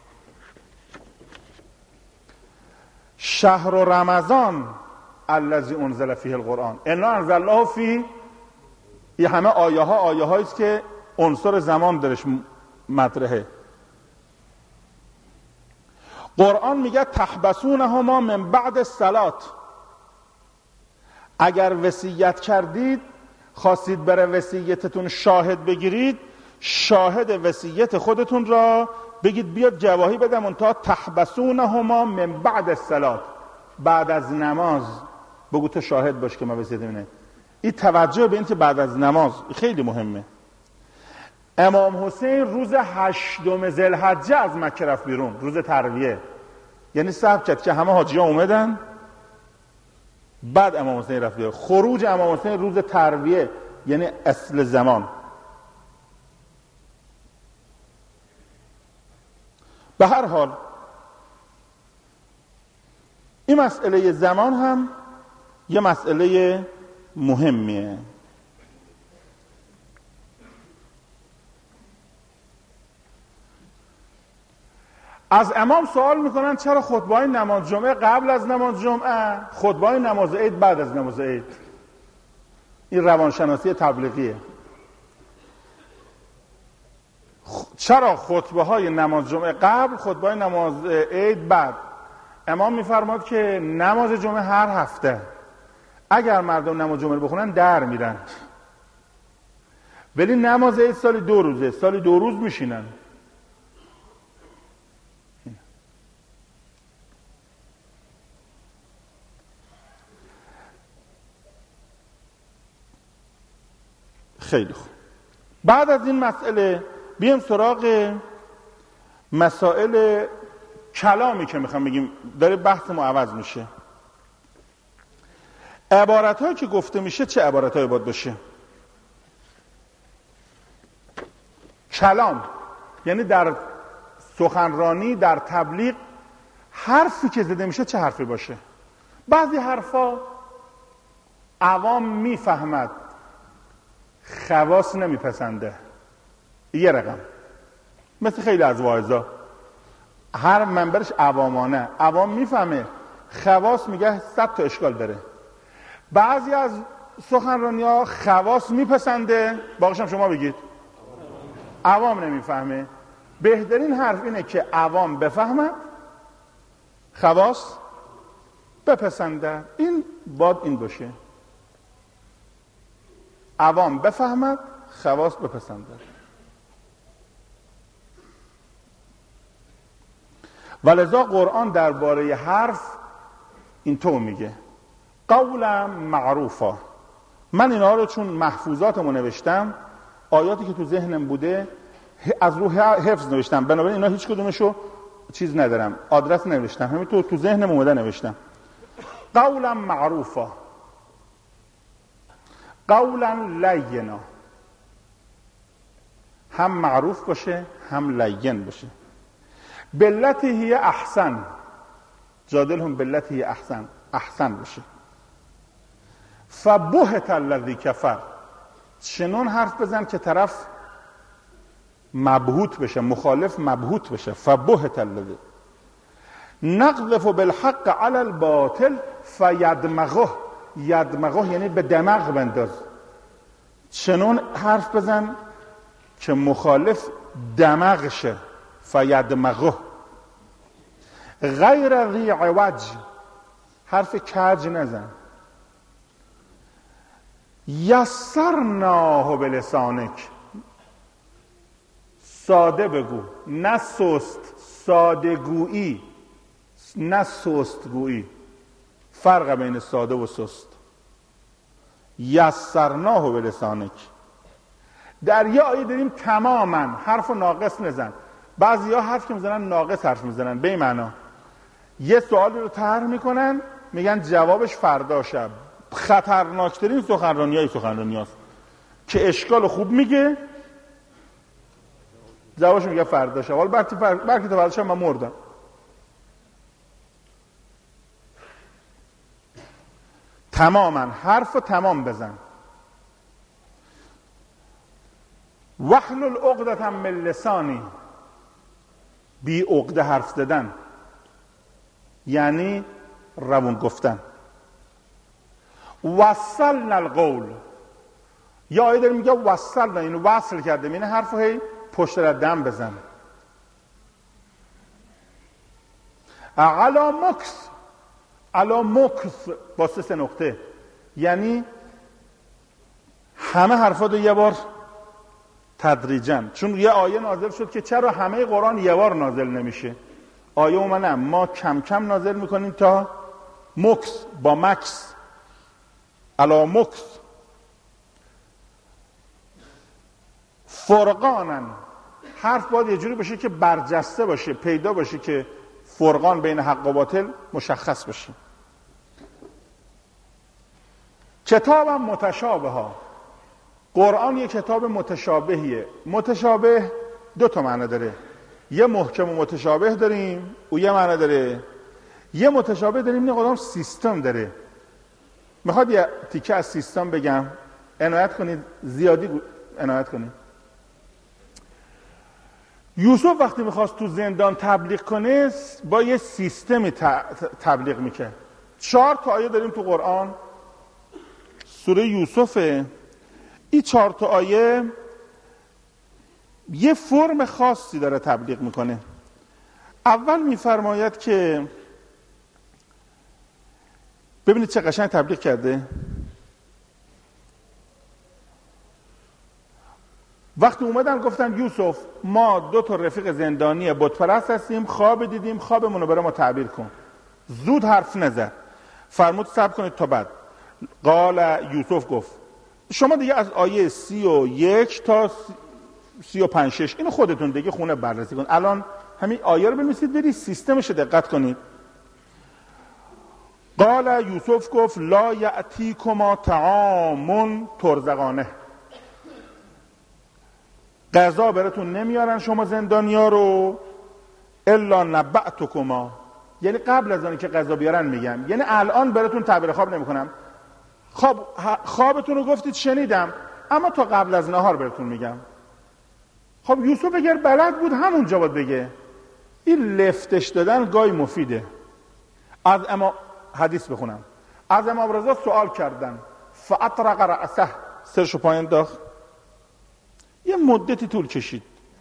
شهر رمضان الذی انزل فیه القرآن انا انزلناه فی، این همه آیه هایی است که عنصر زمان درش مطرحه. قرآن میگه تحبسونهما من بعد الصلاة، اگر وصیت کردید خواستید برای وصیتتون شاهد بگیرید، شاهد وصیت خودتون را بگید بیاد جواهی بدم تا تحبسونهما من بعد الصلاه، بعد از نماز. بگو تو شاهد باش که ما بزیدمونه. این توجه به این که بعد از نماز خیلی مهمه. امام حسین روز 8 ذوالحجه از مکه رفت بیرون، روز ترویه. یعنی صبر کرد که همه حاجی‌ها اومدن، بعد امام حسین رفت بیرون. خروج امام حسین روز ترویه، یعنی اصل زمان. به هر حال این مسئله زمان هم یه مسئله مهمیه. از امام سوال میکنن چرا خطبه‌های نماز جمعه قبل از نماز جمعه، خطبه‌های نماز عید بعد از نماز عید؟ این روانشناسی تبلیغیه. چرا خطبه‌های نماز جمعه قبل، خطبه‌های نماز عید بعد؟ امام میفرماد که نماز جمعه هر هفته، اگر مردم نماز جمعه بخونن در میرن، ولی نماز عید سالی 2 روزه، سالی 2 روز میشینن. خیلی خوب. بعد از این مسئله بیایم سراغ مسائل کلامی که میخوام بگیم، داره بحثمون عوض میشه. عبارت‌هایی که گفته میشه چه عبارت‌هایی باید باشه؟ کلام یعنی در سخنرانی، در تبلیغ، حرفی که زده میشه چه حرفی باشه؟ بعضی حرفا عوام میفهمد، خواص نمیپسنده. یه رقم مثل خیلی از واعظا، هر منبرش عوامانه، عوام میفهمه، خواص میگه 100 تا اشکال داره. بعضی از سخنرانی‌ها خواص میپسنده، باقیش هم شما بگید. عوام نمیفهمه. بهترین حرف اینه که عوام بفهمد، خواص بپسنده. این باید این باشه، عوام بفهمد، خواص بپسنده. ولذا قرآن درباره حرف اینطور میگه قولا معروفا. من اینا رو چون محفوظاتمو نوشتم، آیاتی که تو ذهنم بوده از روح حفظ نوشتم، بنابراین اینا هیچ کدومشو چیز ندارم، آدرس نوشتم، همین تو ذهنم اومده نوشتم. قولا معروفا، قولا لینا، هم معروف باشه هم لین باشه. بلتی هی احسن، جادلهم بلتی هی احسن، احسن باشه. فبهت الذی کفر، چنون حرف بزن که طرف مبهوت بشه، مخالف مبهوت بشه. فبهت الذی نقذف بالحق علی الباطل فیدمغه، یدمغه یعنی به دماغ بنداز. چنون حرف بزن که مخالف دماغ شه. فیدمغه غیر ذی عوج، حرف کج نزن. یسرناه بلسانک، ساده بگو، نه سست، ساده گویی نه سست گویی. فرق بین ساده و سست. یسرناه بلسانک. در یه آیه داریم تماما حرف ناقص نزن. بعضی ها حرف که میزنن ناقص حرف میزنن، به این معنا یه سوالی رو طرح میکنن میگن جوابش فردا شب. خطرناکترین سخنرانی هاست که اشکال خوب میگه، جوابش میگه فردا شب، حالا بلکه تا فردا شب من مردم. تماما حرف رو تمام بزن. واحلل عقدة من لسانی، بی عقده حرف زدن یعنی روون گفتن. وصلنا القول، یا آیه داره میگه وصلنا، اینو وصل کرده، یعنی حرفو هی پشت را دم بزن. علا مکس، علا مکس با 3 نقطه، یعنی همه حرفاتو یه بار تدریجاً. چون یه آیه نازل شد که چرا همه قرآن یه بار نازل نمیشه. آیه اومدن ما کم کم نازل میکنیم تا مکس، با مکس، علا مکس. فرقانن، حرف باید یه جوری باشه که برجسته باشه، پیدا باشه که فرقان بین حق و باطل مشخص باشه. کتابم متشابه ها، قرآن یه کتاب متشابهیه. متشابه دو تا معنی داره، یه محکم و متشابه داریم، او یه معنی داره. یه متشابه داریم، این قرآن سیستم داره. میخواد یه تیکه از سیستم بگم، عنایت کنید، زیادی عنایت کنید. یوسف وقتی میخواست تو زندان تبلیغ کنه با یه سیستمی تبلیغ میکرد. 4 تا آیه داریم تو قرآن، سوره یوسفه. این 4 تا آیه یه فرم خاصی داره تبلیغ میکنه. اول میفرماید که ببینید چه قشنگ تبلیغ کرده. وقتی اومدن گفتن یوسف ما 2 تا رفیق زندانی بت پرست هستیم، خواب دیدیم، خوابمون رو برای ما تعبیر کن. زود حرف نزد، فرمود صبر کنید تا بعد. قال یوسف گفت شما دیگه از آیه 31 تا 35 اینو خودتون دیگه خونه بررسی کن. الان همین آیه رو بنویسید، برید سیستمش رو دقت کنید. قال یوسف گفت لا یأتیکما طعام ترزقانه، غذا براتون نمیارن شما زندانیا رو، الا نبأتکما، یعنی قبل از آنی که غذا بیارن میگم، یعنی الان براتون تعبیر خواب نمیکنم. خوابتون رو گفتید شنیدم، اما تا قبل از نهار براتون میگم. خب یوسف اگر بلد بود همونجا باید بگه. این لفتش دادن گاهی مفیده. از حدیث بخونم. از امام رضا سوال کردن، فاطرق رأسه، سرشو پایین انداخت. یه مدتی طول کشید.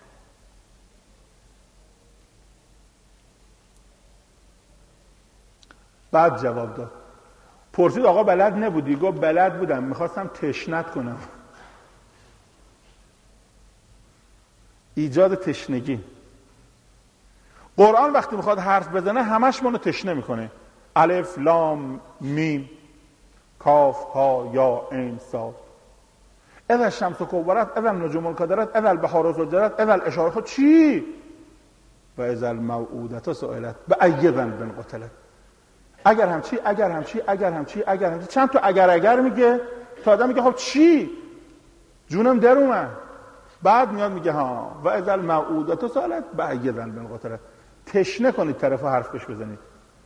بعد جواب داد. پرسید آقا بلد نبودی؟ گفت بلد بودم، میخواستم تشنت کنم. ایجاد تشنگی. قرآن وقتی میخواد حرف بزنه همش منو تشنه میکنه. الف لام میم کاف ها یا عین صاد. اذا الشمس کورت، اذا النجوم انکدرت، اذا البحار سجرت، اذا الاشاره. خود چی؟ و اذا الموءودة سئلت بأی ذنب قتلت. اگر هم چی، اگر هم چی، اگر هم چی، اگر هم چی. چند تا اگر میگه تا آدم میگه خب چی؟ جونم در اومد. بعد میاد میگه ها و اذا الموءودة سئلت بأی ذنب قتلت. تشنه کنید طرف حرف بهش بزنید.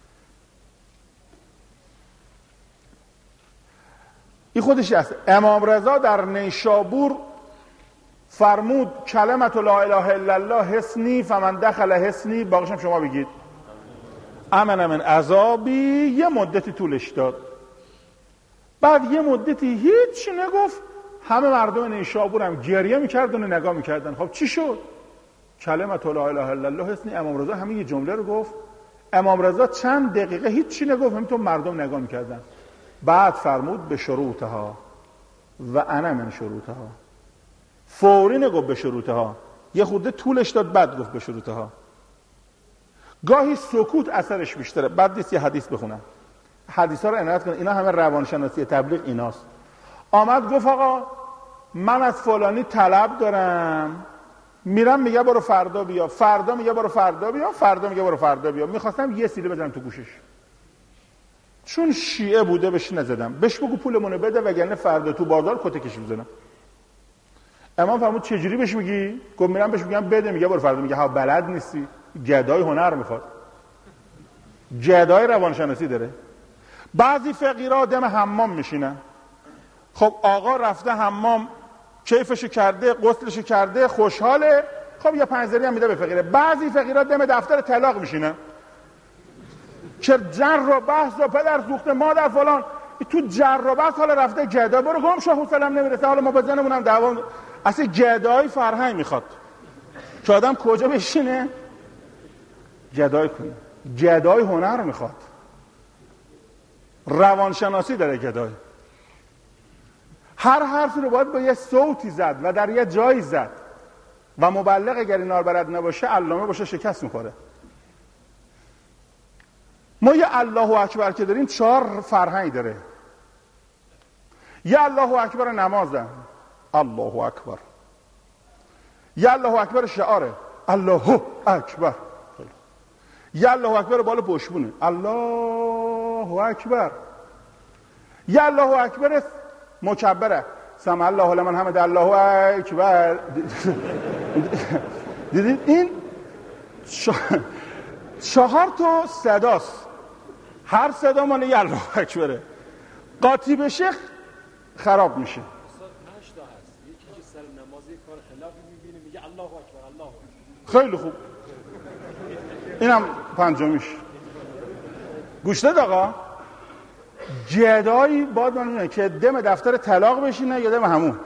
این خودش هست. امام رضا در نیشابور فرمود کلمت لا اله الا الله حصنی فمن دخل حصنی، باقیشم شما بگید. امن من عذابی. یه مدتی طولش داد. بعد یه مدتی هیچ نگفت. همه مردم نیشابور هم گریه میکردن و نگاه میکردن. خب چی شد؟ کلمت لا اله الا الله حصنی. امام رضا همین یه جمله رو گفت. امام رضا چند دقیقه هیچی نگفت، همینطور مردم نگاه میکردن. بعد فرمود به شروطها و انا من شروطها. فوری نگفت به شروطها، یه خورده طولش داد بعد گفت به شروطها. گاهی سکوت اثرش بیشتره. بعد نیست یه حدیث بخونم. حدیث ها رو عنایت کنید، اینا همه روانشناسی تبلیغ ایناست. آمد گفت آقا من از فلانی طلب دارم، میرم میگه برو فردا بیا، فردا میگه برو فردا بیا، فردا میگه برو فردا بیا. میخواستم یه سیلی بزنم تو گوشش، چون شیعه بوده بهش نزدم. بهش بگو پولمونو بده وگرنه فردا تو بازار کتکش میزنم. امام فرمود چجوری بهش میگی؟ گفت میرم بهش میگم بده، میگه برو فردا. میگه ها بلد نیستی، گدای هنر میخواد، گدای روانشناسی داره. بعضی فقیرا دم حمام میشینن. خب آقا رفته حمام، کیفشو کرده، غسلشو کرده، خوشحاله، خب یه 5 هم میده به فقیره. بعضی فقیرا دم دفتر طلاق میشینن که جر و بحث و پدر سوخته مادر فلان. تو جر و بحث حالا رفته گدا، برو گم شو، حوصله‌ام نمیرسه، حالا ما بزنمون هم دعوا. اصلا گدای فرهنگ میخواد که آدم کجا بشینه گدای کنه. گدای هنر میخواد، روانشناسی داره گدای. هر حرفی رو باید با یه صوتی زد و در یه جایی زد. و مبلغ اگر اینا رو بلد نباشه علامه باشه شکست میخوره. ما یه الله اکبر که داریم 4 فرهنگ داره. یه الله اکبر نمازه، الله اکبر. یه الله اکبر شعاره، الله اکبر. یه الله اکبر بالا پشتبونه، الله اکبر. یه الله اکبر مکبره، سمع الله لمن حمده، الله اکبر. دیدید این 4 تا صداست، هر صدا مال یه الله اکبره. قاطی بشه خراب میشه. یکی که سر نماز کار خلافی میبینه میگه الله اکبر الله اکبر. خیلی خوب، اینم 5میش. گوش داد آقا، جدایی باید من میدونه که دم دفتر طلاق بشینه یا دم همون.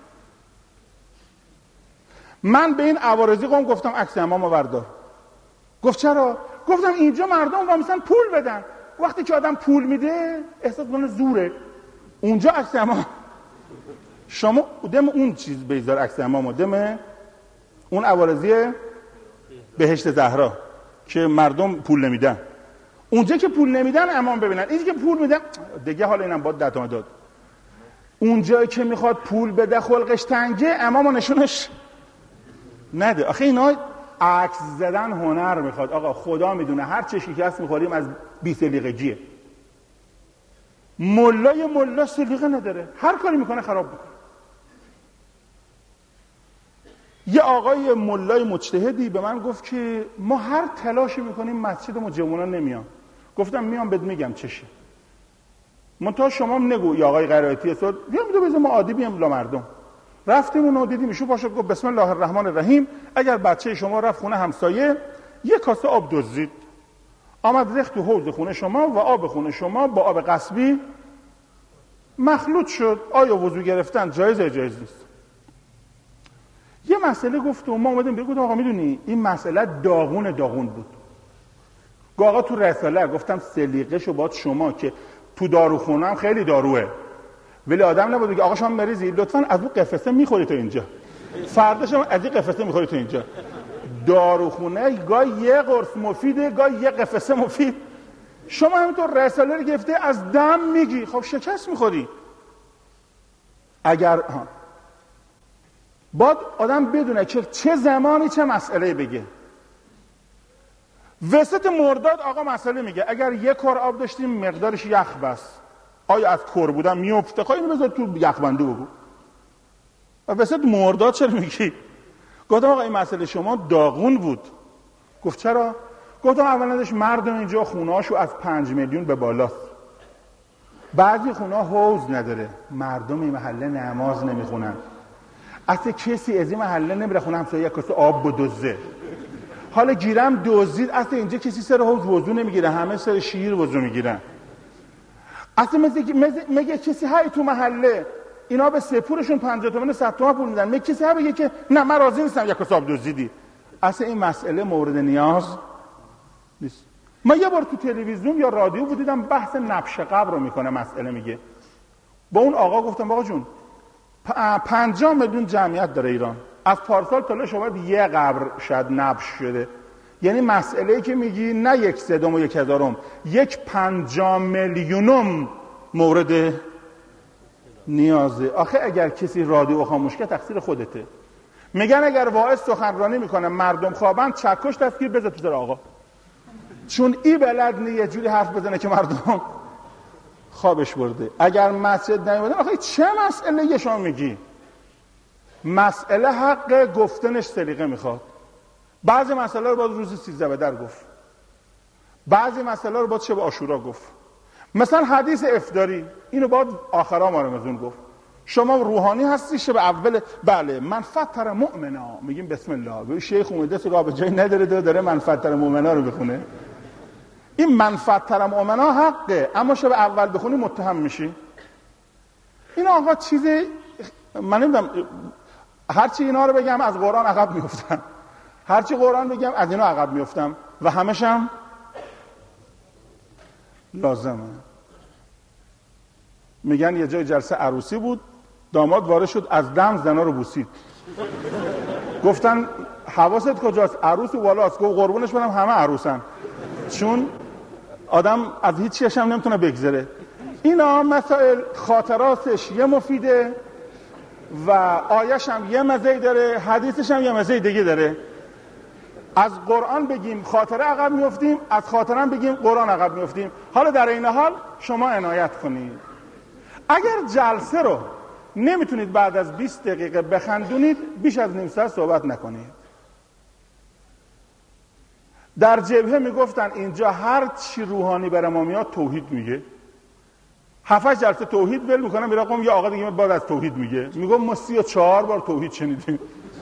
من به این عوارضی قوم گفتم عکس امامو بردار. گفت چرا؟ گفتم اینجا مردم وامیستن پول بدن، وقتی که آدم پول میده احساس کنه زوره. اونجا عکس امام، شما دم اون چیز بذار عکس امامو، دم اون عوارضی بهشت زهرا که مردم پول نمیدن. اونجا که پول نمیدن امام ببینن، اینجا که پول میدن دیگه حالا اینم باید دتامه داد. اونجایی که میخواد پول بده خلقش تنگه امامو نشونش نده. آخه اینا عکس زدن هنر میخواد آقا. خدا میدونه هر چه شکست میخوریم از بی سلیقگیه. ملا سلیقه نداره، هر کاری میکنه خراب میکنه. یه آقای ملای مجتهدی به من گفت که ما هر تلاشی میکنیم مسجدمون جوونا نمیان. گفتم میام بهت میگم چشه. منتها شما هم نگو یا آقای قرائتی اسد بیام دو بزن ما عادی بیام لا مردم. رفتیم اونو دیدیم ایشون پاشو گفت بسم الله الرحمن الرحیم. اگر بچه شما رفت خونه همسایه یه کاسه آب دزدید، آمد ریخت تو حوض خونه شما و آب خونه شما با آب قصبی مخلوط شد، آیا وضو گرفتن جایز یا جایز نیست؟ یه مسئله گفت و ما اومدیم بگو آقا میدونی این مسئله داغون بود. آقا تو رساله گفتم سلیقه‌شو باید شما که تو داروخونه هم خیلی داروه، ولی آدم نبود بگه آقا شما مریضی لطفاً از اون قفسه میخوری تا اینجا، فرداش هم از این قفسه میخوری تا اینجا. داروخونه گاه یه قرص مفیده، گاه یه قفسه مفید. شما همینطور رساله رو گرفته از دم میگی، خب شکست میخوری. اگر باید آدم بدونه که چه زمانی چه مسئله بگه. وسط مرداد آقا مسئله میگه اگر یک کار آب داشتیم مقدارش یخ بس، آیا از کور بودن میفته؟ خب اینو بذار تو یخبندی بگو. و وسط مرداد چرا میگی؟ گفتم آقا این مسئله شما داغون بود. گفت چرا؟ گفتم اولش مردم اینجا خونه‌هاشو از 5 میلیون به بالاست. بعضی خونه‌ها حوض نداره، مردم این محله نماز نمیخونن. اصلا کسی از این محله نمیره خونه همسایه یک کاسه آب بدزده. حالا گیرم دزدید، اصلا اینجا کسی سر حوض وضو نمیگیره، همه سر شیر وضو میگیرن. اصلا مگه کسی هایی تو محله اینا به سپورشون 50 تومن 100 تومن پول میدن، مگه کسی ها بگه که نه من راضی نیستم یک کاسه آب دزدیدی؟ اصلا این مسئله مورد نیاز نیست. من یه بار تو تلویزیون یا رادیو بود دیدم بحث نبش قبر رو میکنه، مسئله میگه. با اون آقا گفتم آقا جون 50 میلیون جمعیت داره ایران، از پارسال تا شما یه قبر شاید نبش شده. یعنی مسئله‌ای که میگی نه 1/3 و 1/1000، 1/50 میلیونم مورد نیازه. آخه اگر کسی رادیو خاموش کنه تقصیر خودته. میگن اگر واعظ سخنرانی میکنه مردم خوابن چکش دستگیر بذار تو سر آقا، چون ای بلد نه یه جوری حرف بزنه که مردم خوابش برده. اگر مسجد نیومدن آخه چه مسئله یه شما میگی؟ مسئله حق گفتنش سلیقه میخواد. بعضی مسئله رو باید روز 13 به در گفت، بعضی مسئله رو باید شب عاشورا گفت. مثلا حدیث افطاری اینو باید آخرا ما رمضان گفت. شما روحانی هستی شب اول، بله من فطر مؤمنا میگیم بسم الله. به شیخ اومده سراغ به جای نداره داره من فطر مؤمنا رو بخونه. این من فطر مؤمنا حقه، اما شب اول بخونی متهم میشی. این آقا چیزی من نمیدونم، هرچی اینا رو بگم از قرآن عقب میافتم، هرچی قرآن بگم از اینا عقب میافتم و همشم لازمه. میگن یه جای جلسه عروسی بود، داماد وارد شد از دم زنا رو بوسید. گفتن حواست کجاست؟ عروس و بالاست. گفت قربونش برم همه عروسن، چون آدم از هیچ چیش هم نمیتونه بگذره. اینا مسائل خاطراتش یه مفیده و آیش هم یه مزه داره، حدیثش هم یه مزه دیگه داره. از قرآن بگیم خاطره عقب میافتیم، از خاطره هم بگیم قرآن عقب میافتیم. حالا در این حال شما عنایت کنید، اگر جلسه رو نمیتونید بعد از 20 دقیقه بخندونید، بیش از نیم ساعت صحبت نکنید. در جبهه میگفتن اینجا هر چی روحانی بر ما میاد توحید میگه. 7 جلسه توحید ول میکنم میره قم، یه آقا دیگه بعد از توحید میگه، میگم ما 34 بار توحید شنیدیم.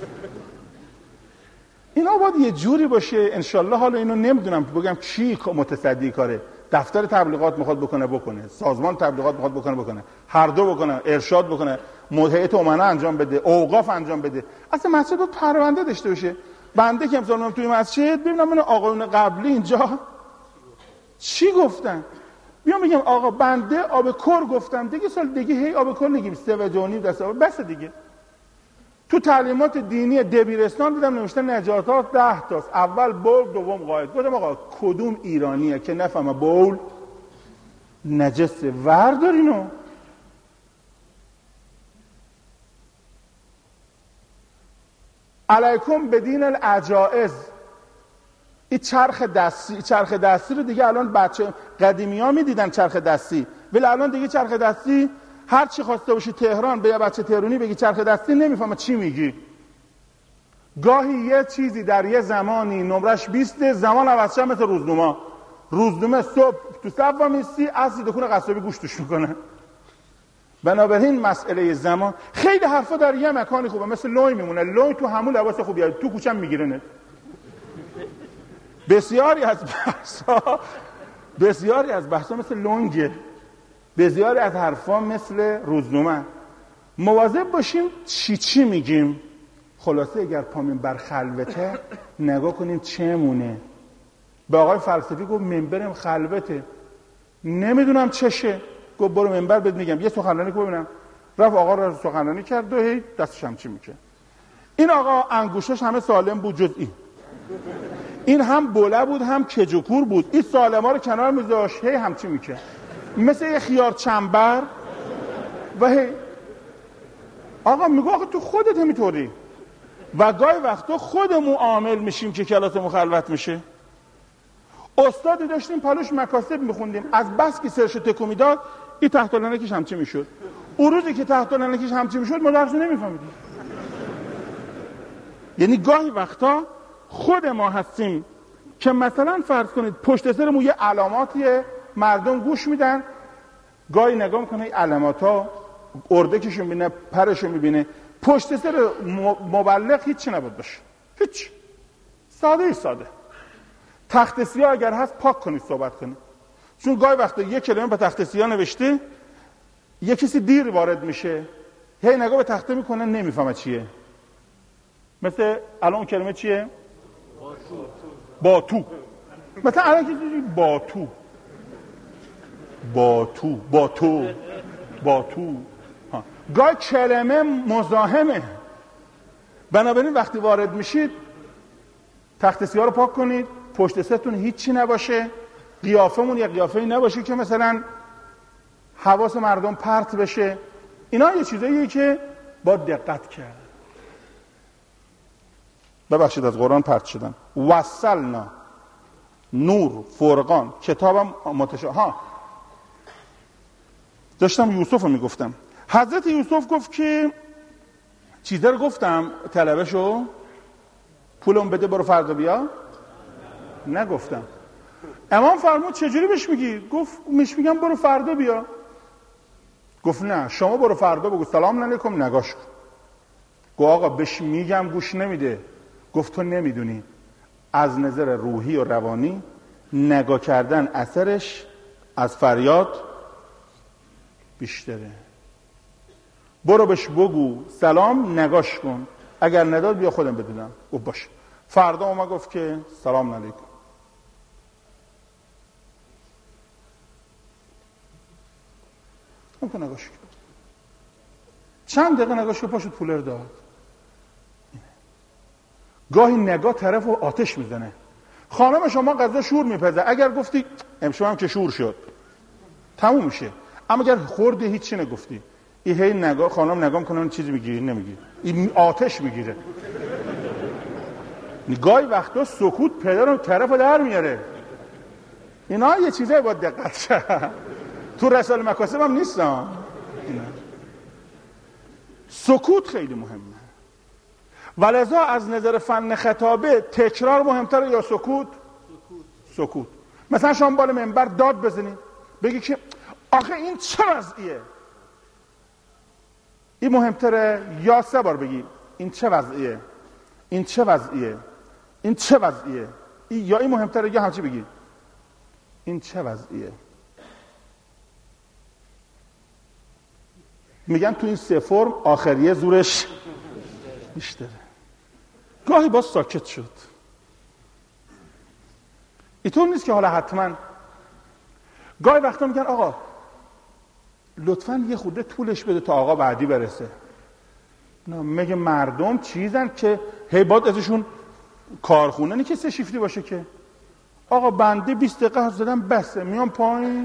اینا باید یه جوری باشه انشالله. حالا اینو نمیدونم بگم کی متصدی کاره، دفتر تبلیغات میخواد بکنه، سازمان تبلیغات میخواد بکنه، هر دو بکنه، ارشاد بکنه، هیئت امنا انجام بده، اوقاف انجام بده. اصلا مسجد رو پرونده داشته باشه. بنده که امسال توی مسجد ببینم من آقایون قبلی اینجا چی گفتن، بیام بگم آقا بنده آب کر گفتم، دیگه سال دیگه هی آب کر نگیم، 3 دست آب بس دیگه. تو تعلیمات دینی دبیرستان دیدم نوشته نجاتات 10 تاست، اول بول، دوم قائد. گفتم آقا کدوم ایرانیه که نفهمه بول نجسه؟ وردارینو. علیکم بدین العجائز. این چرخ دستی رو دیگه الان بچه قدیمی ها میدیدن چرخ دستی، ولی الان دیگه چرخ دستی هر چی خواسته باشی تهران به یه بچه تهرانی بگی چرخ دستی نمیفهمه چی میگی. گاهی یه چیزی در یه زمانی نمرش 20 زمان عوض شه، مثل روزنامه صبح تو صف وامیستی، اصل دکون قصابی گوش توش میکنه. بنابراین مسئله زمان، خیلی حرفا در یه مکانی خوبه، مثل لوی میمونه. لوی تو همون لباس خوبیه، تو کوچم میگیرنه. بسیاری از بحثا مثل لونگه، بسیاری از حرفا مثل روزنامه. مواظب باشیم چی میگیم. خلاصه اگر پامون بر خلوته نگاه کنیم چه مونه. به آقای فلسفی گفت منبرم خلوته، نمیدونم چشه. گفت برو منبر بهت میگم. یه سخنرانی که ببینم. رفت آقا رو سخنرانی کرد و هی دستش هم چی میکنه. این آقا انگوشش همه سالم بود جز این هم بوله بود هم کجوکور بود. این سالما رو کنار میذاشت، هی همچی میکنه مثل یه خیار چنبر. و هی آقا میگو آقا تو خودت همینطوری. و گاهی وقتا خودمون عامل میشیم که کلاس مخلوت میشه. استادی داشتیم پالوش مکاسب میخوندیم، از بس که سرش تکو میداد این تحت لنکش همچی میشد. اون روزی که تحت لنکش همچی میشد ما درس نمیفهمیدیم. یعنی گاهی وقتا خود ما هستیم که مثلا فرض کنید پشت سرمون یه علاماتیه، مردم گوش میدن، گاهی نگاه میکنه این علامات‌ها، اردکشو میبینه، پرشو میبینه، پشت سر مبلغ هیچی نبود باشه، هیچ. ساده تخت سیاه اگر هست پاک کنید صحبت کنید. چون گاهی وقتا یه کلمه به تخت سیاه نوشته، یه کسی دیر وارد میشه، هی نگاه به تخته میکنه نمیفهمه چیه. مثل الان اون کلمه چیه؟ باتو. مثلا الان کسی باتو. گاهی کلمه مزاحمه. بنابراین وقتی وارد میشید تخت سیاه رو پاک کنید، پشت سرتون هیچی نباشه، قیافمون یه قیافه‌ای نباشه که مثلا حواس مردم پرت بشه. اینا یه چیزاییه که با دقت کرد. ببخشید از قرآن پرت شدم. وصلنا، نور، فرقان، کتابم متشابه. داشتم یوسف رو میگفتم. حضرت یوسف گفت که چیزه رو گفتم طلبه شو پولم بده برو فردا بیا، نگفتم. امام فرمود چجوری بهش میگی؟ گفت میگم برو فردا بیا. گفت نه شما برو فردا بگو سلام علیکم نگاش کن. گفت آقا بهش میگم گوش نمیده. گفت تو نمیدونی از نظر روحی و روانی نگاه کردن اثرش از فریاد بیشتره. برو بهش بگو سلام نگاش کن، اگر نداد بیا خودم بدونم. گفت باشه. فردا اومد گفت که سلام علیکم. اون که نگاش کن، چند دقیقه نگاش کن، پاشو پول رو داد. گاهی نگاه طرف رو آتش میزنه. خانم شما غذا شور میپزه، اگر گفتی امشب هم که شور شد تموم میشه، اما اگر خوردی هیچی نگفتی، این هی نگاه خانم نگاه میکنه چیزی میگیری نمیگی، این آتش میگیره. گاهی وقتا سکوت پدر رو طرف رو در میاره. اینا یه چیزایی باید دقت شد. تو رسائل مکاسب هم نیستن. سکوت خیلی مهمه. ولذا از نظر فن خطابه تکرار مهمتره یا سکوت؟ سکوت. مثلا شما بالا منبر داد بزنید بگی که آخه این چه وضعیه، این مهمتره یا 3 بار بگی این چه وضعیه، این چه وضعیه، این چه وضعیه، یا این مهمتره یا همچی بگی این چه وضعیه. میگن تو این 3 فرم آخریه زورش بیشتره. گاهی باز ساکت شد. اینطور نیست که حالا حتما گاهی وقتا میگن آقا لطفاً یه خورده طولش بده تا آقا بعدی برسه. نه میگه مردم چیزن که هی باید ازشون کارخونه نیست که 3 شیفتی باشه که آقا بنده 20 دقیقه زدم بسه میام پایین،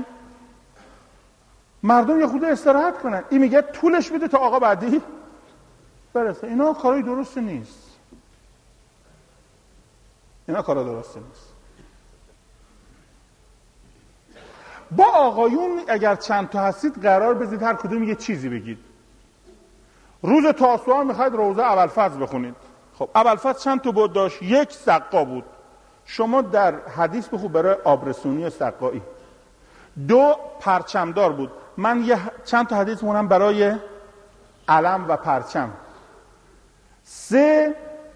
مردم یه خورده استراحت کنن. این میگه طولش بده تا آقا بعدی برسه. اینا کارای درست نیست. اینا کارا درست نیست. با آقایون اگر چند تا هستید قرار بذارید هر کدوم یه چیزی بگید. روز تاسوعا میخواید روزه ابوالفضل بخونید. خب ابوالفضل چند تا بود داشت؟ 1 سقا بود. شما در حدیث بخون برای آبرسونی و سقایی. 2 پرچمدار بود. من چند تا حدیث مونم برای علم و پرچم. 3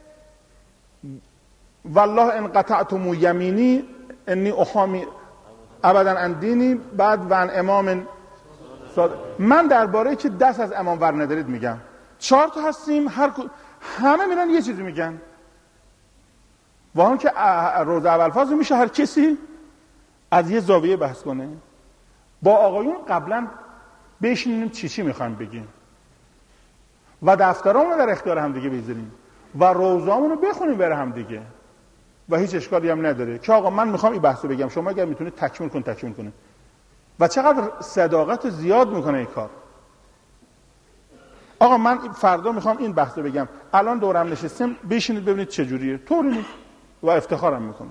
والله ان قطعتم یمینی انی احامی ابدا عن دینی بعد و عن امام من درباره که دست از امام ور ندارید میگم. 4 تا هستیم همه میرن یه چیزی میگن. واقعا که روزه ابوالفضل میشه هر کسی از یه زاویه بحث کنه. با آقایون قبلا بشینیم چی میخوایم بگیم و دفترامون رو در اختیار هم دیگه بذاریم و روزامون رو بخونیم برای هم دیگه و هیچ اشکالی هم نداره که آقا من میخوام این بحثو بگم، شما اگر میتونید تکمیل کنید. و چقدر صداقت زیاد میکنه این کار. آقا من فردا میخوام این بحثو بگم، الان دورم نشستم بشینید ببینید چه جوریه. طوری نیست و افتخارم میکنه.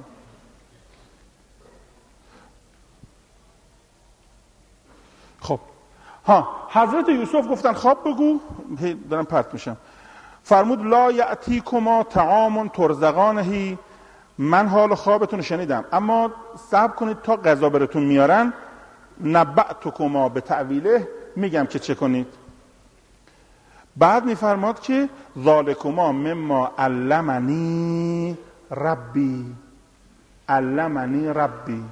خب حضرت یوسف گفتن خواب بگو، دارم پرت میشم. فرمود لا یأتیکما طعام ترزقانه، من حال خوابتون شنیدم اما صبر کنید تا غذا براتون میارن. نبأتکما به تعویله، میگم که چه کنید. بعد میفرماد که ذالکما مما علمنی ربی. علمنی ربی،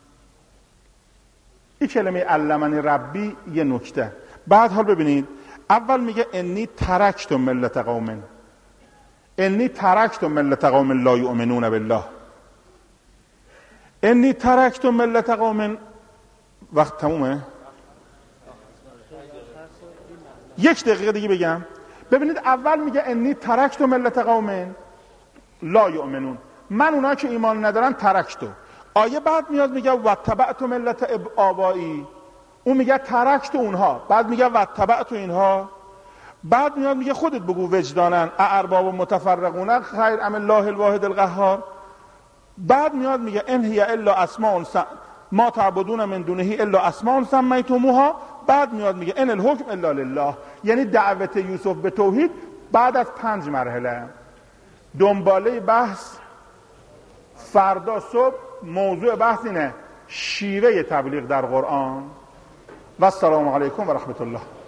این کلمه علمنی ربی یه نکته. بعد حال ببینید، اول میگه انی ترکت ملت قوم، انی ترکت ملت قوم لا یؤمنون بالله. انی ترکت ملت قوم، وقت تمومه؟ 1 دقیقه دیگه بگم. ببینید اول میگه انی ترکت ملت قوم لا یؤمنون، من اونایی که ایمان ندارن ترکتو. آیه بعد میاد میگه واتبعت ملت آبایی، اون میگه ترکت اونها، بعد میگه واتبعت اینها. بعد میاد میگه خودت بگو وجدانن ارباب متفرقون خیر ام الله الواحد القهار. بعد میاد میگه ان هی الا اسماء ما تعبدون من دونه الا اسماء سمیتموها. بعد میاد میگه ان الحکم الا لله. یعنی دعوت یوسف به توحید بعد از 5 مرحله. دنباله بحث فردا صبح موضوع بحث اینه شیوه تبلیغ در قرآن. و السلام علیکم و رحمت الله.